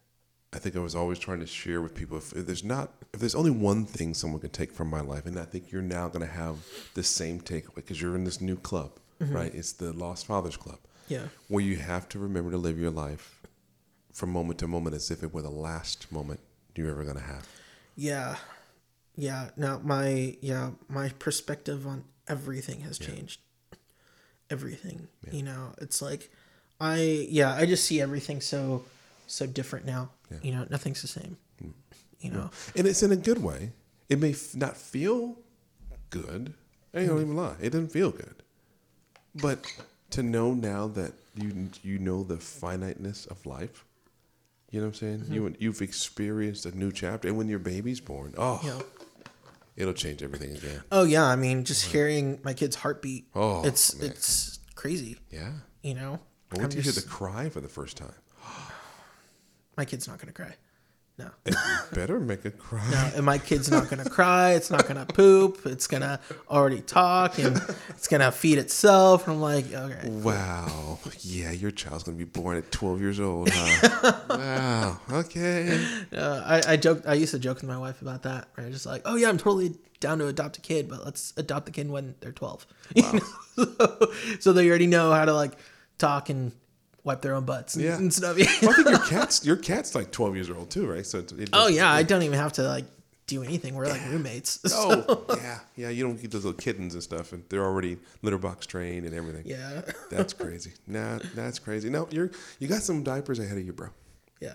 I think I was always trying to share with people, if, if there's not, if there's only one thing someone can take from my life, and I think you're now going to have the same takeaway because you're in this new club, mm-hmm. right? It's the Lost Fathers Club. Yeah. Where you have to remember to live your life from moment to moment as if it were the last moment you're ever going to have. Yeah. Yeah, now my yeah my perspective on everything has changed. Yeah. Everything, yeah. you know, it's like I yeah I just see everything so so different now. Yeah. You know, nothing's the same. Mm. You know, and it's in a good way. It may f- not feel good. I don't even lie. It doesn't feel good, but to know now that you you know the finiteness of life. You know what I'm saying? Mm-hmm. You you've experienced a new chapter, and when your baby's born, oh. Yeah. It'll change everything again. Oh yeah, I mean, just right. hearing my kid's heartbeat. Oh, it's man. it's crazy. Yeah, you know. Well, when did you hear the cry for the first time? My kid's not gonna cry. No. And you better make it cry. No, and my kid's not gonna cry. It's not gonna poop. It's gonna already talk, and it's gonna feed itself. And I'm like, okay. Wow. Yeah, your child's gonna be born at twelve years old, huh? Wow. Okay. Uh, I I joke. I used to joke with my wife about that. Right? Just like, oh yeah, I'm totally down to adopt a kid, but let's adopt the kid when they're twelve. Wow. so, so they already know how to like talk and wipe their own butts and, Yeah. and stuff. Well, I think your cat's your cat's like twelve years old too, right? So it, it Oh does- yeah, I don't even have to like do anything. We're like roommates. So, Oh yeah, yeah. You don't get those little kittens and stuff, and they're already litter box trained and everything. yeah, That's crazy. Nah, that's crazy. No, you're you got some diapers ahead of you, bro. yeah,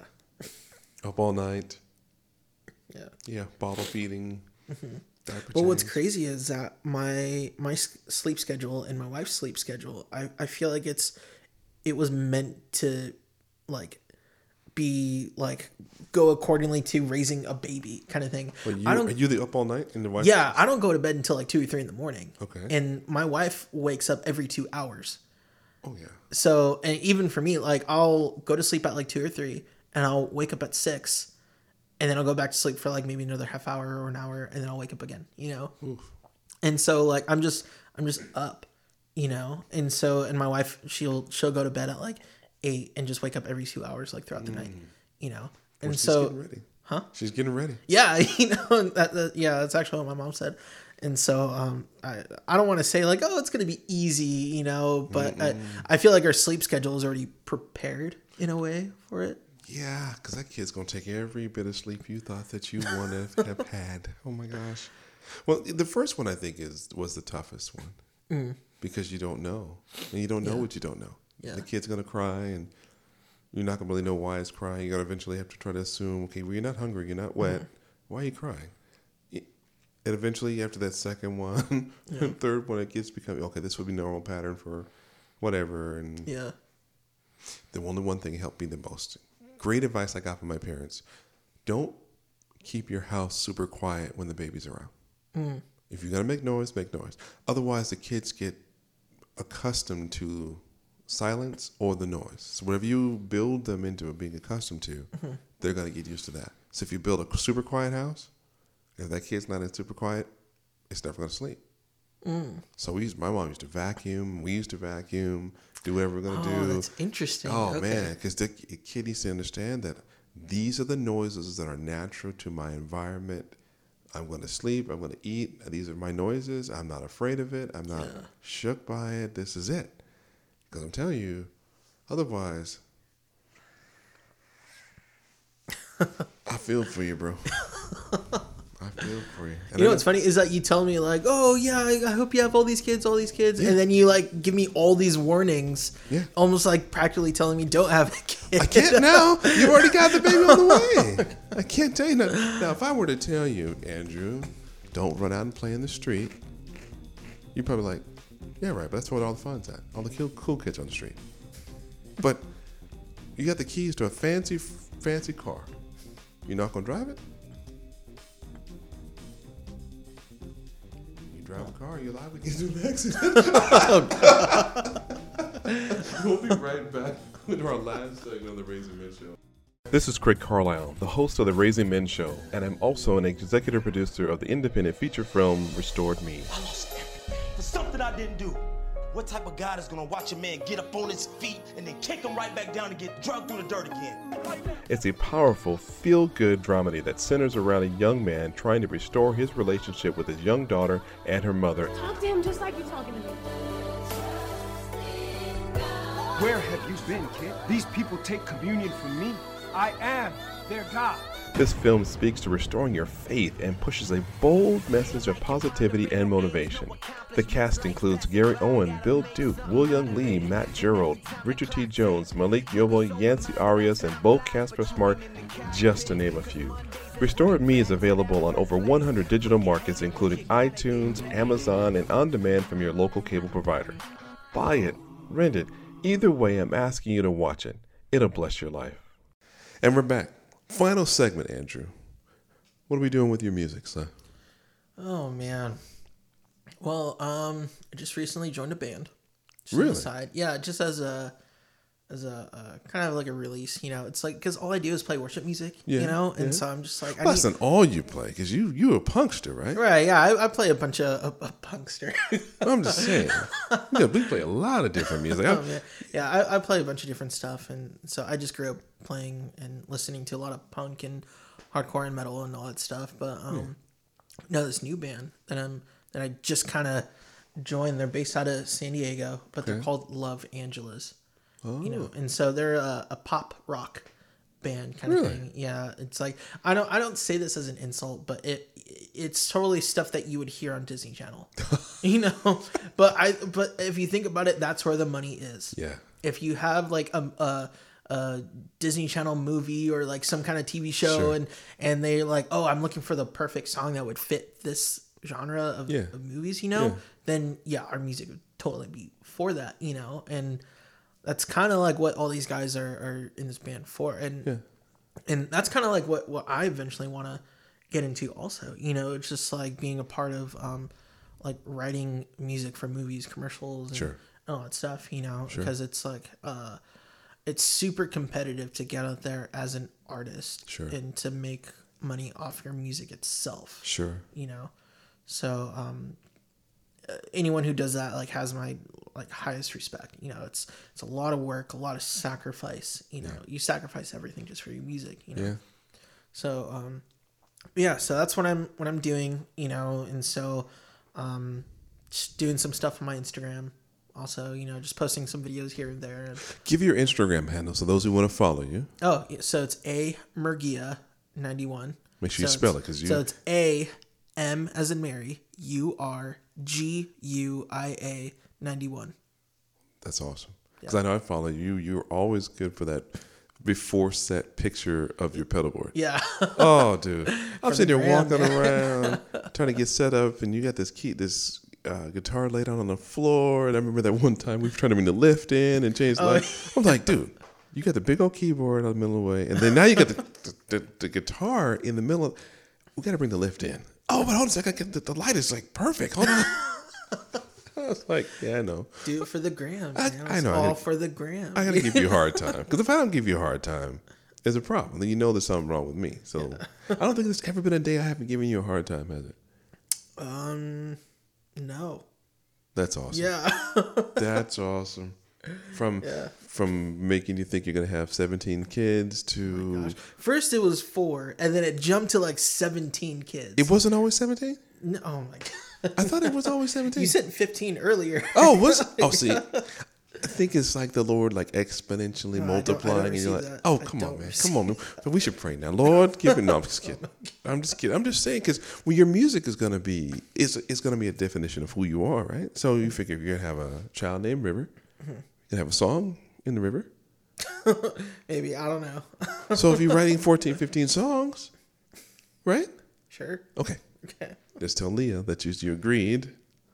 Up all night. yeah. Yeah, bottle feeding. Mm-hmm. Diaper Well, what's change. crazy is that my my s- sleep schedule and my wife's sleep schedule, I, I feel like it's it was meant to like be like go accordingly to raising a baby kind of thing. Well, you, I don't are you the up all night in the wife? yeah, I don't go to bed until like two or three in the morning. Okay. And my wife wakes up every two hours. Oh yeah. So, and even for me, like I'll go to sleep at like two or three and I'll wake up at six and then I'll go back to sleep for like maybe another half hour or an hour and then I'll wake up again, you know? Oof. And so like, I'm just, I'm just up, you know? And so, and my wife, she'll, she'll go to bed at like eight and just wake up every two hours, like throughout the night, you know? And Well, she's so, getting ready. huh? She's getting ready. Yeah, you know, that, that yeah, that's actually what my mom said. And so um, I I don't want to say like, oh, it's gonna be easy, you know, but I, I feel like our sleep schedule is already prepared in a way for it. Yeah, because that kid's gonna take every bit of sleep you thought that you wanted to have had. Oh my gosh. Well, the first one I think is was the toughest one Mm. because you don't know, and you don't know Yeah. what you don't know. Yeah. The kid's gonna cry, and you're not gonna really know why it's crying. You're gonna eventually have to try to assume, okay, well, you're not hungry, you're not wet. Why are you crying? Y- And eventually, after that second one, and third one, it gets becoming okay. This would be normal pattern for whatever, and Yeah. the only one thing helped me the most. Great advice I got from my parents. Don't keep your house super quiet when the baby's around. Mm. If you're going to make noise, make noise. Otherwise, the kids get accustomed to silence or the noise. So whatever you build them into being accustomed to, Mm-hmm. they're going to get used to that. So if you build a super quiet house, if that kid's not in super quiet, it's never going to sleep. Mm. So we used, my mom used to vacuum. We used to vacuum, do whatever we're going to Oh, do. that's interesting. Oh Okay. man, because the kid needs to understand that these are the noises that are natural to my environment. I'm going to sleep. I'm going to eat. These are my noises. I'm not afraid of it. I'm not Yeah. shook by it. This is it. Because I'm telling you, otherwise, I feel for you, bro. I feel for you. And You know I what's funny is that you tell me like, oh yeah, I I hope you have all these kids, all these kids, and then you like give me all these warnings, Yeah. almost like practically telling me don't have a kid. I can't now. You've already got the baby on the way. I can't tell you now. Now, if I were to tell you, Andrew, don't run out and play in the street, you're probably like, yeah, right, but that's where all the fun's at. All the cool, cool kids on the street. But you got the keys to a fancy, fancy car. You're not going to drive it? You drive a car, you're liable to get into an accident. We'll be right back with our last segment of the Raising Men Show. This is Craig Carlisle, the host of the Raising Men Show, and I'm also an executive producer of the independent feature film Restored Me. I lost everything for something I didn't do. What type of God is gonna watch a man get up on his feet and then kick him right back down and get drugged through the dirt again? It's a powerful, feel-good dramedy that centers around a young man trying to restore his relationship with his young daughter and her mother. Talk to him just like you're talking to me. Where have you been, kid? These people take communion from me. I am their God. This film speaks to restoring your faith and pushes a bold message of positivity and motivation. The cast includes Gary Owen, Bill Duke, William Lee, Matt Gerald, Richard T. Jones, Malik Yobo, Yancey Arias, and Bo Casper Smart, just to name a few. Restored Me is available on over one hundred digital markets, including iTunes, Amazon, and on demand from your local cable provider. Buy it, rent it. Either way, I'm asking you to watch it. It'll bless your life. And we're back. Final segment, Andrew. What are we doing with your music, son? Oh man. Well, um, I just recently joined a band. Just Really? on the side. Yeah, just as a as a uh, kind of like a release, you know. It's like because all I do is play worship music, Yeah, you know, and yeah. so I'm just like, I Well, that's need, not all you play because you you a punkster, right? right? Yeah, I, I play a bunch of a, a punkster. I'm just saying. Yeah, we play a lot of different music. Oh, I'm- man. Yeah, I, I play a bunch of different stuff, and so I just grew up playing and listening to a lot of punk and hardcore and metal and all that stuff. But um, no, this new band that I'm that I just kind of joined. They're based out of San Diego, but they're Okay. called Love Angeles. Oh. You know, and so they're a, a pop rock band kind Really? of thing. Yeah, it's like I don't I don't say this as an insult, but it it's totally stuff that you would hear on Disney Channel. You know, but I but if you think about it, that's where the money is. Yeah. If you have like a, a, a Disney Channel movie or like some kind of T V show, Sure. and and they're like, oh, I'm looking for the perfect song that would fit this genre of, Yeah. of movies, you know, Yeah. then yeah, our music would totally be for that, you know, and that's kind of like what all these guys are, are in this band for, and Yeah. and that's kind of like what what I eventually want to get into also, you know. It's just like being a part of um like writing music for movies, commercials, and Sure. all that stuff, you know, Sure. because it's like uh it's super competitive to get out there as an artist, Sure. and to make money off your music itself, Sure. you know. So um uh, anyone who does that like has my like highest respect, you know. It's it's a lot of work, a lot of sacrifice, you know. You sacrifice everything just for your music, you know. Yeah. So um yeah, so that's what I'm what I'm doing, you know, and so um just doing some stuff on my Instagram also, you know, just posting some videos here and there. And, Give your Instagram handle so those who want to follow you. oh, yeah, so it's A Murgia ninety-one. Make sure you So spell it's- it, 'cause you- So it's A M as in Mary, U R G U I A ninety-one. That's awesome. Because I know I follow you. You're always good for that before set picture of your pedal board. Yeah. Oh, dude. I'm For sitting the there gram, walking yeah. around trying to get set up, and you got this key, this uh, guitar laid out on the floor. And I remember that one time we were trying to bring the lift in and change the Oh, light. I'm like, dude, you got the big old keyboard out the middle of the way, and then now you got the the, the, the guitar in the middle of. We got to bring the lift in. Oh, but hold on a second. The, the light is like perfect. Hold on. I was like, yeah, I know. Do it for the gram. I- man. I It's know. I all gotta- for the gram. I got to give you a hard time. Because if I don't give you a hard time, there's a problem. Then you know there's something wrong with me. So I don't think there's ever been a day I haven't given you a hard time, has it? Um, no. That's awesome. Yeah. That's awesome. From Yeah. from making you think you're gonna have seventeen kids to First it was four, and then it jumped to like seventeen kids. it wasn't always seventeen. No, oh my god. I thought it was always seventeen. You said fifteen earlier. Oh, was it? Oh, see, I think it's like the Lord like exponentially No, I don't- I don't multiplying, and you're like, receive that. oh, I come on, don't man, receive come on, man. But we should pray now, Lord. Give it. No, I'm just kidding. I'm just kidding. I'm just saying because well, your music is gonna be is is gonna be a definition of who you are, right? So you figure you're gonna have a child named River, Mm-hmm. you're gonna have a song in the river. Maybe, I don't know. So if you're writing fourteen, fifteen songs, right? Sure. Okay. Okay. Just tell Leah that you, you agreed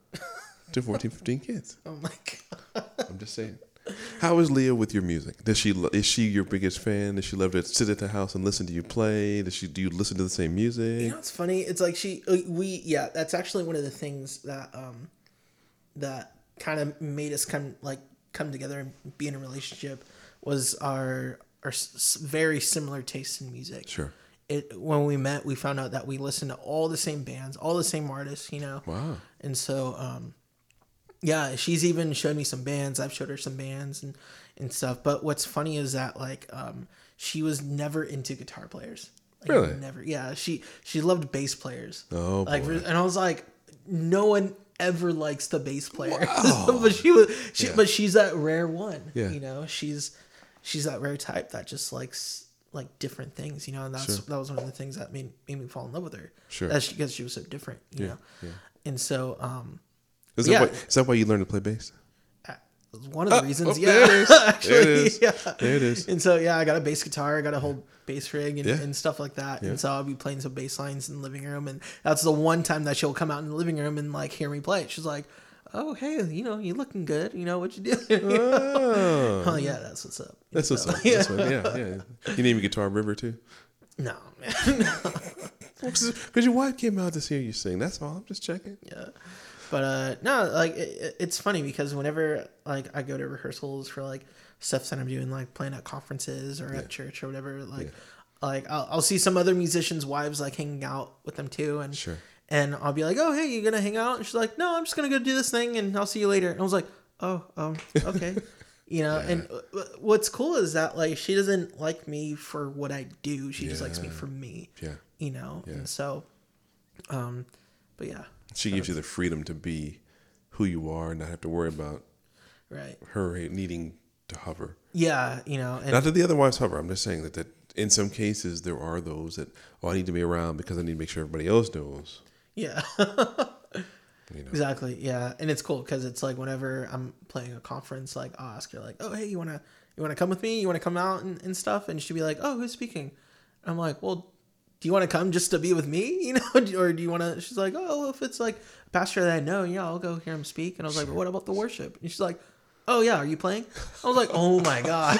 to fourteen, fifteen kids. Oh my god. I'm just saying. How is Leah with your music? Does she is she your biggest fan? Does she love to sit at the house and listen to you play? Does she do you listen to the same music? You know what's funny? It's like she uh, we yeah, that's actually one of the things that um that kind of made us come like come together and be in a relationship was our our s- very similar tastes in music. Sure. It when we met, we found out that we listened to all the same bands, all the same artists, you know. Wow. And so um yeah, she's even showed me some bands. I've showed her some bands and, and stuff. But what's funny is that like um, she was never into guitar players. Like, Really? Never. Yeah. She she loved bass players. Oh, like, boy. And I was like, no one ever likes the bass player. Wow. but she was. She, Yeah. But she's that rare one. Yeah. You know, she's she's that rare type that just likes like different things. You know, and that's Sure. that was one of the things that made made me fall in love with her. Sure. That's because she was so different. You Yeah, know. yeah. And so. um Is that Yeah. why is that why you learned to play bass? It's one of the Oh, reasons, oh, yeah. there it is. Actually, There it is. yeah. There it is. And so, yeah, I got a bass guitar, I got a whole bass rig and, Yeah. and stuff like that. Yeah. And so I'll be playing some bass lines in the living room. And that's the one time that she'll come out in the living room and like hear me play it. She's like, oh, hey, you know, you looking good. You know what you doing? Oh, Oh, yeah, that's what's up. that's what's So, up. That's what, yeah, yeah. You name your guitar River too? No, man. Because your wife came out to hear you sing. That's all. I'm just checking. Yeah. But uh no, like it, it's funny because whenever like I go to rehearsals for like stuff that I'm doing, like playing at conferences or Yeah. at church or whatever. Like, Yeah. like I'll, I'll see some other musicians' wives like hanging out with them too, and Sure. and I'll be like, oh hey, you gonna hang out? And she's like, no, I'm just gonna go do this thing, and I'll see you later. And I was like, oh, um, okay. You know, and uh, what's cool is that like she doesn't like me for what I do. She just likes me Yeah. for me. Yeah. You know, Yeah. and so, um, but yeah, She gives you the freedom to be who you are and not have to worry about right. her needing to hover. Yeah, you know, and Not that the other wives hover. I'm just saying that, that in some cases there are those that, oh, I need to be around because I need to make sure everybody else knows. yeah, You know. exactly. Yeah, and it's cool because it's like whenever I'm playing a conference, like I'll ask her like, oh hey, you wanna you wanna come with me? You wanna come out and, and stuff? And she'd be like, oh, who's speaking? I'm like, well, do you want to come just to be with me? You know, or do you want to? She's like, oh, well, if it's like a pastor that I know, yeah, I'll go hear him speak. And I was like, well, what about the worship? And she's like, oh yeah, are you playing? I was like, oh my god.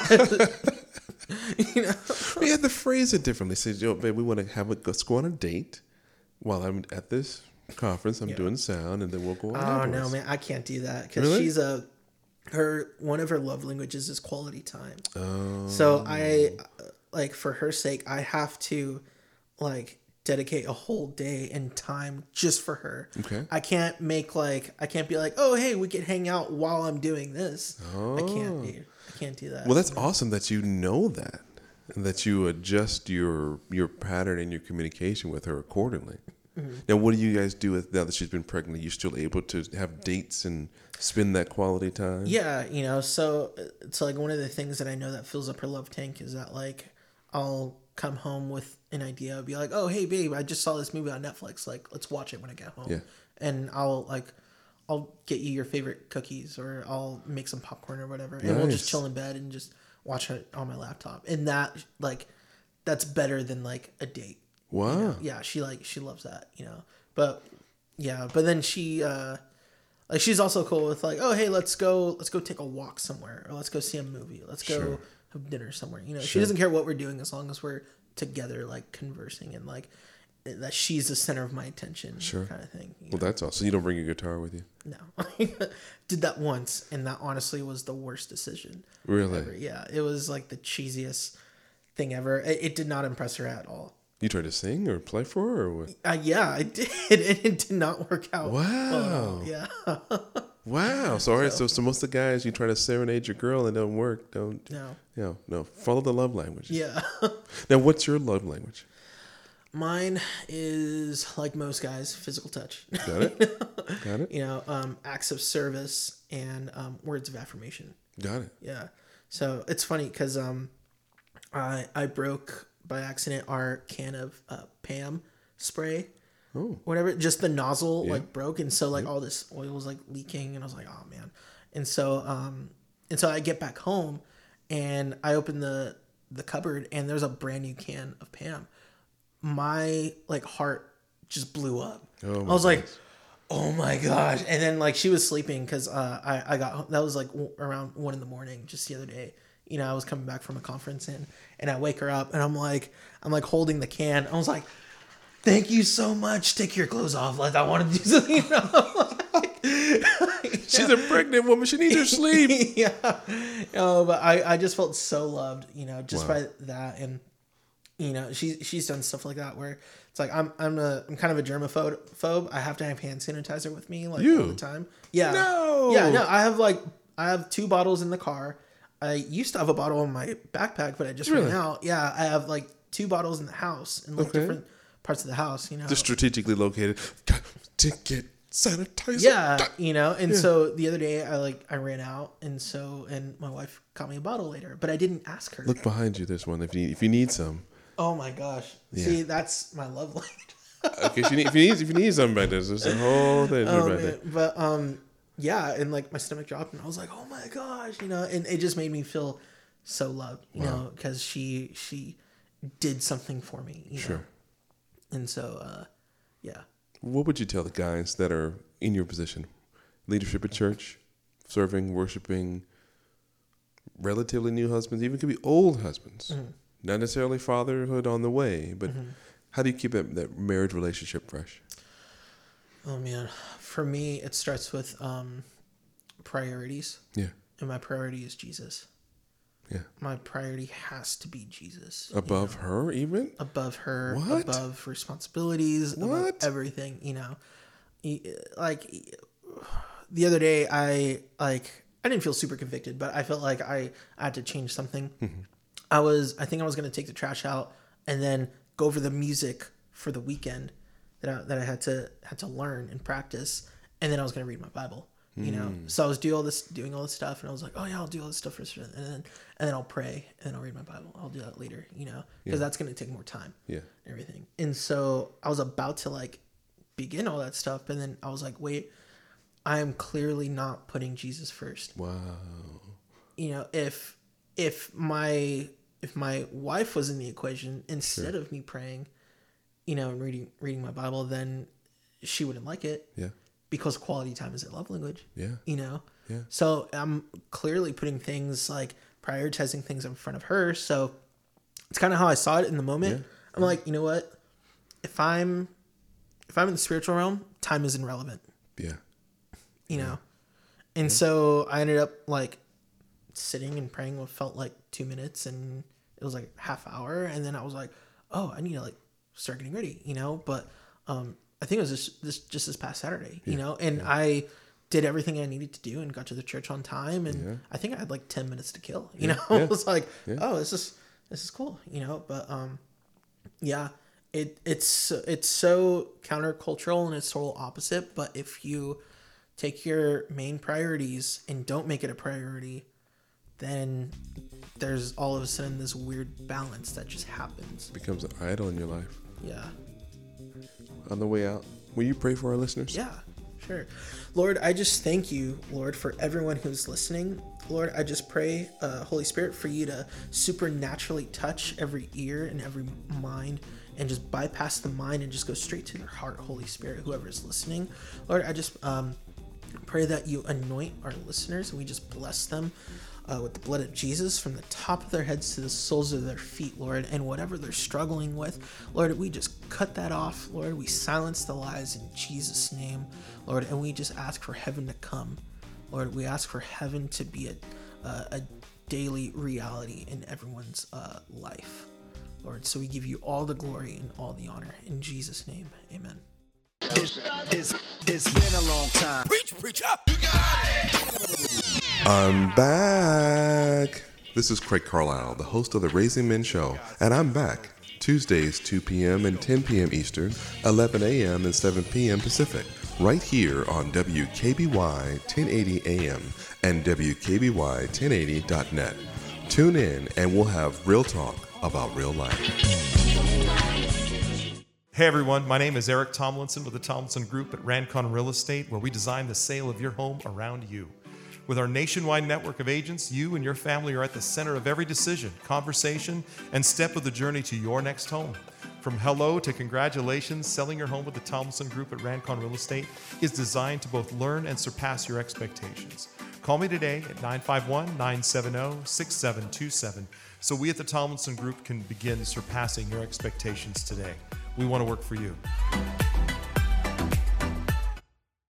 You know, We had to phrase it differently. Say, yo, babe, we want to have a let's go on a date while I'm at this conference. I'm doing sound, and then we'll go on. oh afterwards. no, man, I can't do that because Really? she's a her one of her love languages is quality time. Oh. So I like for her sake, I have to like dedicate a whole day and time just for her. Okay. I can't make like I can't be like, oh hey, we could hang out while I'm doing this. I can't do. I can't do that. Well, that's awesome that you know that, and that you adjust your your pattern and your communication with her accordingly. Mm-hmm. Now, what do you guys do with now that she's been pregnant? Are you still able to have dates and spend that quality time? Yeah, you know, so it's like one of the things that I know that fills up her love tank is that like I'll come home with an idea, I'll be like, oh hey babe, I just saw this movie on Netflix, like let's watch it when I get home. Yeah. And I'll like I'll get you your favorite cookies or I'll make some popcorn or whatever, and we'll just Nice. chill in bed and just watch it on my laptop. And that like that's better than like a date. Wow. You know? Yeah, she like she loves that, you know. But yeah, but then she uh like she's also cool with like, oh hey, let's go let's go take a walk somewhere, or let's go see a movie. Let's go Sure. have dinner somewhere. You know, she Sure. doesn't care what we're doing as long as we're together like conversing and like that she's the center of my attention Sure. kind of thing. you Well, know? that's awesome. So you don't bring your guitar with you? No. Did that once and that honestly was the worst decision. Really? Ever. Yeah, it was like the cheesiest thing ever. It, it did not impress her at all. You tried to sing or play for her, or what? Uh, yeah, I did, and it did not work out. well at all. Wow. Yeah. Wow. So, all right. So, so most of the guys, you try to serenade your girl and it don't work. Don't. No. No. No. Follow the love language. Yeah. Now, what's your love language? Mine is like most guys, physical touch. Got it. Got it. You know, um, acts of service and um, words of affirmation. Got it. Yeah. So it's funny because um, I I broke by accident our can of uh, Pam spray. Oh. Whatever, just the nozzle Yeah. like broke, and so like all this oil was like leaking, and I was like, oh man. And so um, and so I get back home, and I open the the cupboard, and there's a brand new can of Pam. My like heart just blew up. Oh I my was like, goodness. oh my gosh. And then like she was sleeping because uh, I, I got, that was like w- around one in the morning just the other day. You know, I was coming back from a conference and, and I wake her up and I'm like, I'm like holding the can. I was like, thank you so much. Take your clothes off. Like I want to do something, you know? She's a pregnant woman. She needs her sleep. Yeah. No, but I, I just felt so loved, you know, just Wow. by that. And, you know, she, she's done stuff like that where it's like, I'm, I'm a, I'm kind of a germaphobe. Phobe. I have to have hand sanitizer with me like You? all the time. Yeah. No. Yeah. No, I have like, I have two bottles in the car. I used to have a bottle in my backpack, but I just Really? ran out. Yeah. I have like two bottles in the house in like Okay. different parts of the house, you know? They're strategically located. Got to get sanitizer. Yeah, you know, and Yeah. so the other day I like I ran out, and so and my wife got me a bottle later, but I didn't ask her. Look behind you. There's one. If you need, if you need some. Oh my gosh! Yeah. See, that's my love language. Okay, if you need, if you need, if you need something back there, there's a whole thing Oh right man, there. but um, yeah, and like my stomach dropped, and I was like, oh my gosh, you know, and it just made me feel so loved, you Wow. know, because she she did something for me, you Sure. know, and so uh, yeah. What would you tell the guys that are in your position, leadership at church, serving, worshiping, relatively new husbands, even could be old husbands, Mm-hmm. not necessarily fatherhood on the way, but how do you keep that, that marriage relationship fresh? Oh man, for me, it starts with um, priorities. Yeah. And my priority is Jesus. Yeah. My priority has to be Jesus. Above you know? her, even? Above her, What? above responsibilities, above What? everything, you know. E- Like the other day, I like I didn't feel super convicted, but I felt like I, I had to change something. Mm-hmm. I was I think I was gonna take the trash out and then go over the music for the weekend that I, that I had to had to learn and practice, and then I was gonna read my Bible. You know, Mm. so I was doing all this, doing all this stuff, and I was like, "Oh yeah, I'll do all this stuff first, and then, and then I'll pray, and then I'll read my Bible. I'll do that later, you know, because Yeah. that's gonna take more time, Yeah. and everything." And so I was about to like begin all that stuff, and then I was like, "Wait, I am clearly not putting Jesus first." Wow. You know, if if my if my wife was in the equation instead of me praying, you know, and reading reading my Bible, then she wouldn't like it. Yeah. Because quality time is a love language. Yeah. You know? Yeah. So I'm clearly putting things like prioritizing things in front of her. So it's kind of how I saw it in the moment. Yeah. I'm like, you know what? If I'm if I'm in the spiritual realm, time is irrelevant. Yeah. You know? And so I ended up like sitting and praying what felt like two minutes and it was like half hour. And then I was like, oh, I need to like start getting ready, you know? But um I think it was just this just this past Saturday, you know, and I did everything I needed to do and got to the church on time, and Yeah. I think I had like ten minutes to kill. You know, Yeah. it was like, Yeah. oh, this is this is cool, you know. But um, yeah, it it's it's so countercultural and it's total opposite. But if you take your main priorities and don't make it a priority, then there's all of a sudden this weird balance that just happens. Becomes an idol in your life. Yeah. On the way out, will you pray for our listeners? Yeah, sure. Lord, I just thank you, Lord, for everyone who's listening. Lord, I just pray, uh, Holy Spirit, for you to supernaturally touch every ear and every mind and just bypass the mind and just go straight to their heart, Holy Spirit, whoever is listening. Lord, I just um, pray that you anoint our listeners and we just bless them Uh, with the blood of Jesus from the top of their heads to the soles of their feet, Lord, and whatever they're struggling with, Lord, we just cut that off, Lord. We silence the lies in Jesus' name, Lord, and we just ask for heaven to come, Lord. We ask for heaven to be a, uh, a daily reality in everyone's uh, life, Lord. So we give you all the glory and all the honor in Jesus' name, amen. It's, it's, it's been a long time. Preach, preach up. You got it. I'm back. This is Craig Carlisle, the host of the Raising Men Show, and I'm back Tuesdays, two p.m. and ten p.m. Eastern, eleven a.m. and seven p.m. Pacific, right here on W K B Y ten eighty A M and W K B Y ten eighty dot net. Tune in and we'll have real talk about real life. Hey everyone, my name is Eric Tomlinson with the Tomlinson Group at Rancon Real Estate, where we design the sale of your home around you. With our nationwide network of agents, you and your family are at the center of every decision, conversation, and step of the journey to your next home. From hello to congratulations, selling your home with the Tomlinson Group at Rancon Real Estate is designed to both learn and surpass your expectations. Call me today at nine five one, nine seven zero, six seven two seven so we at the Tomlinson Group can begin surpassing your expectations today. We want to work for you.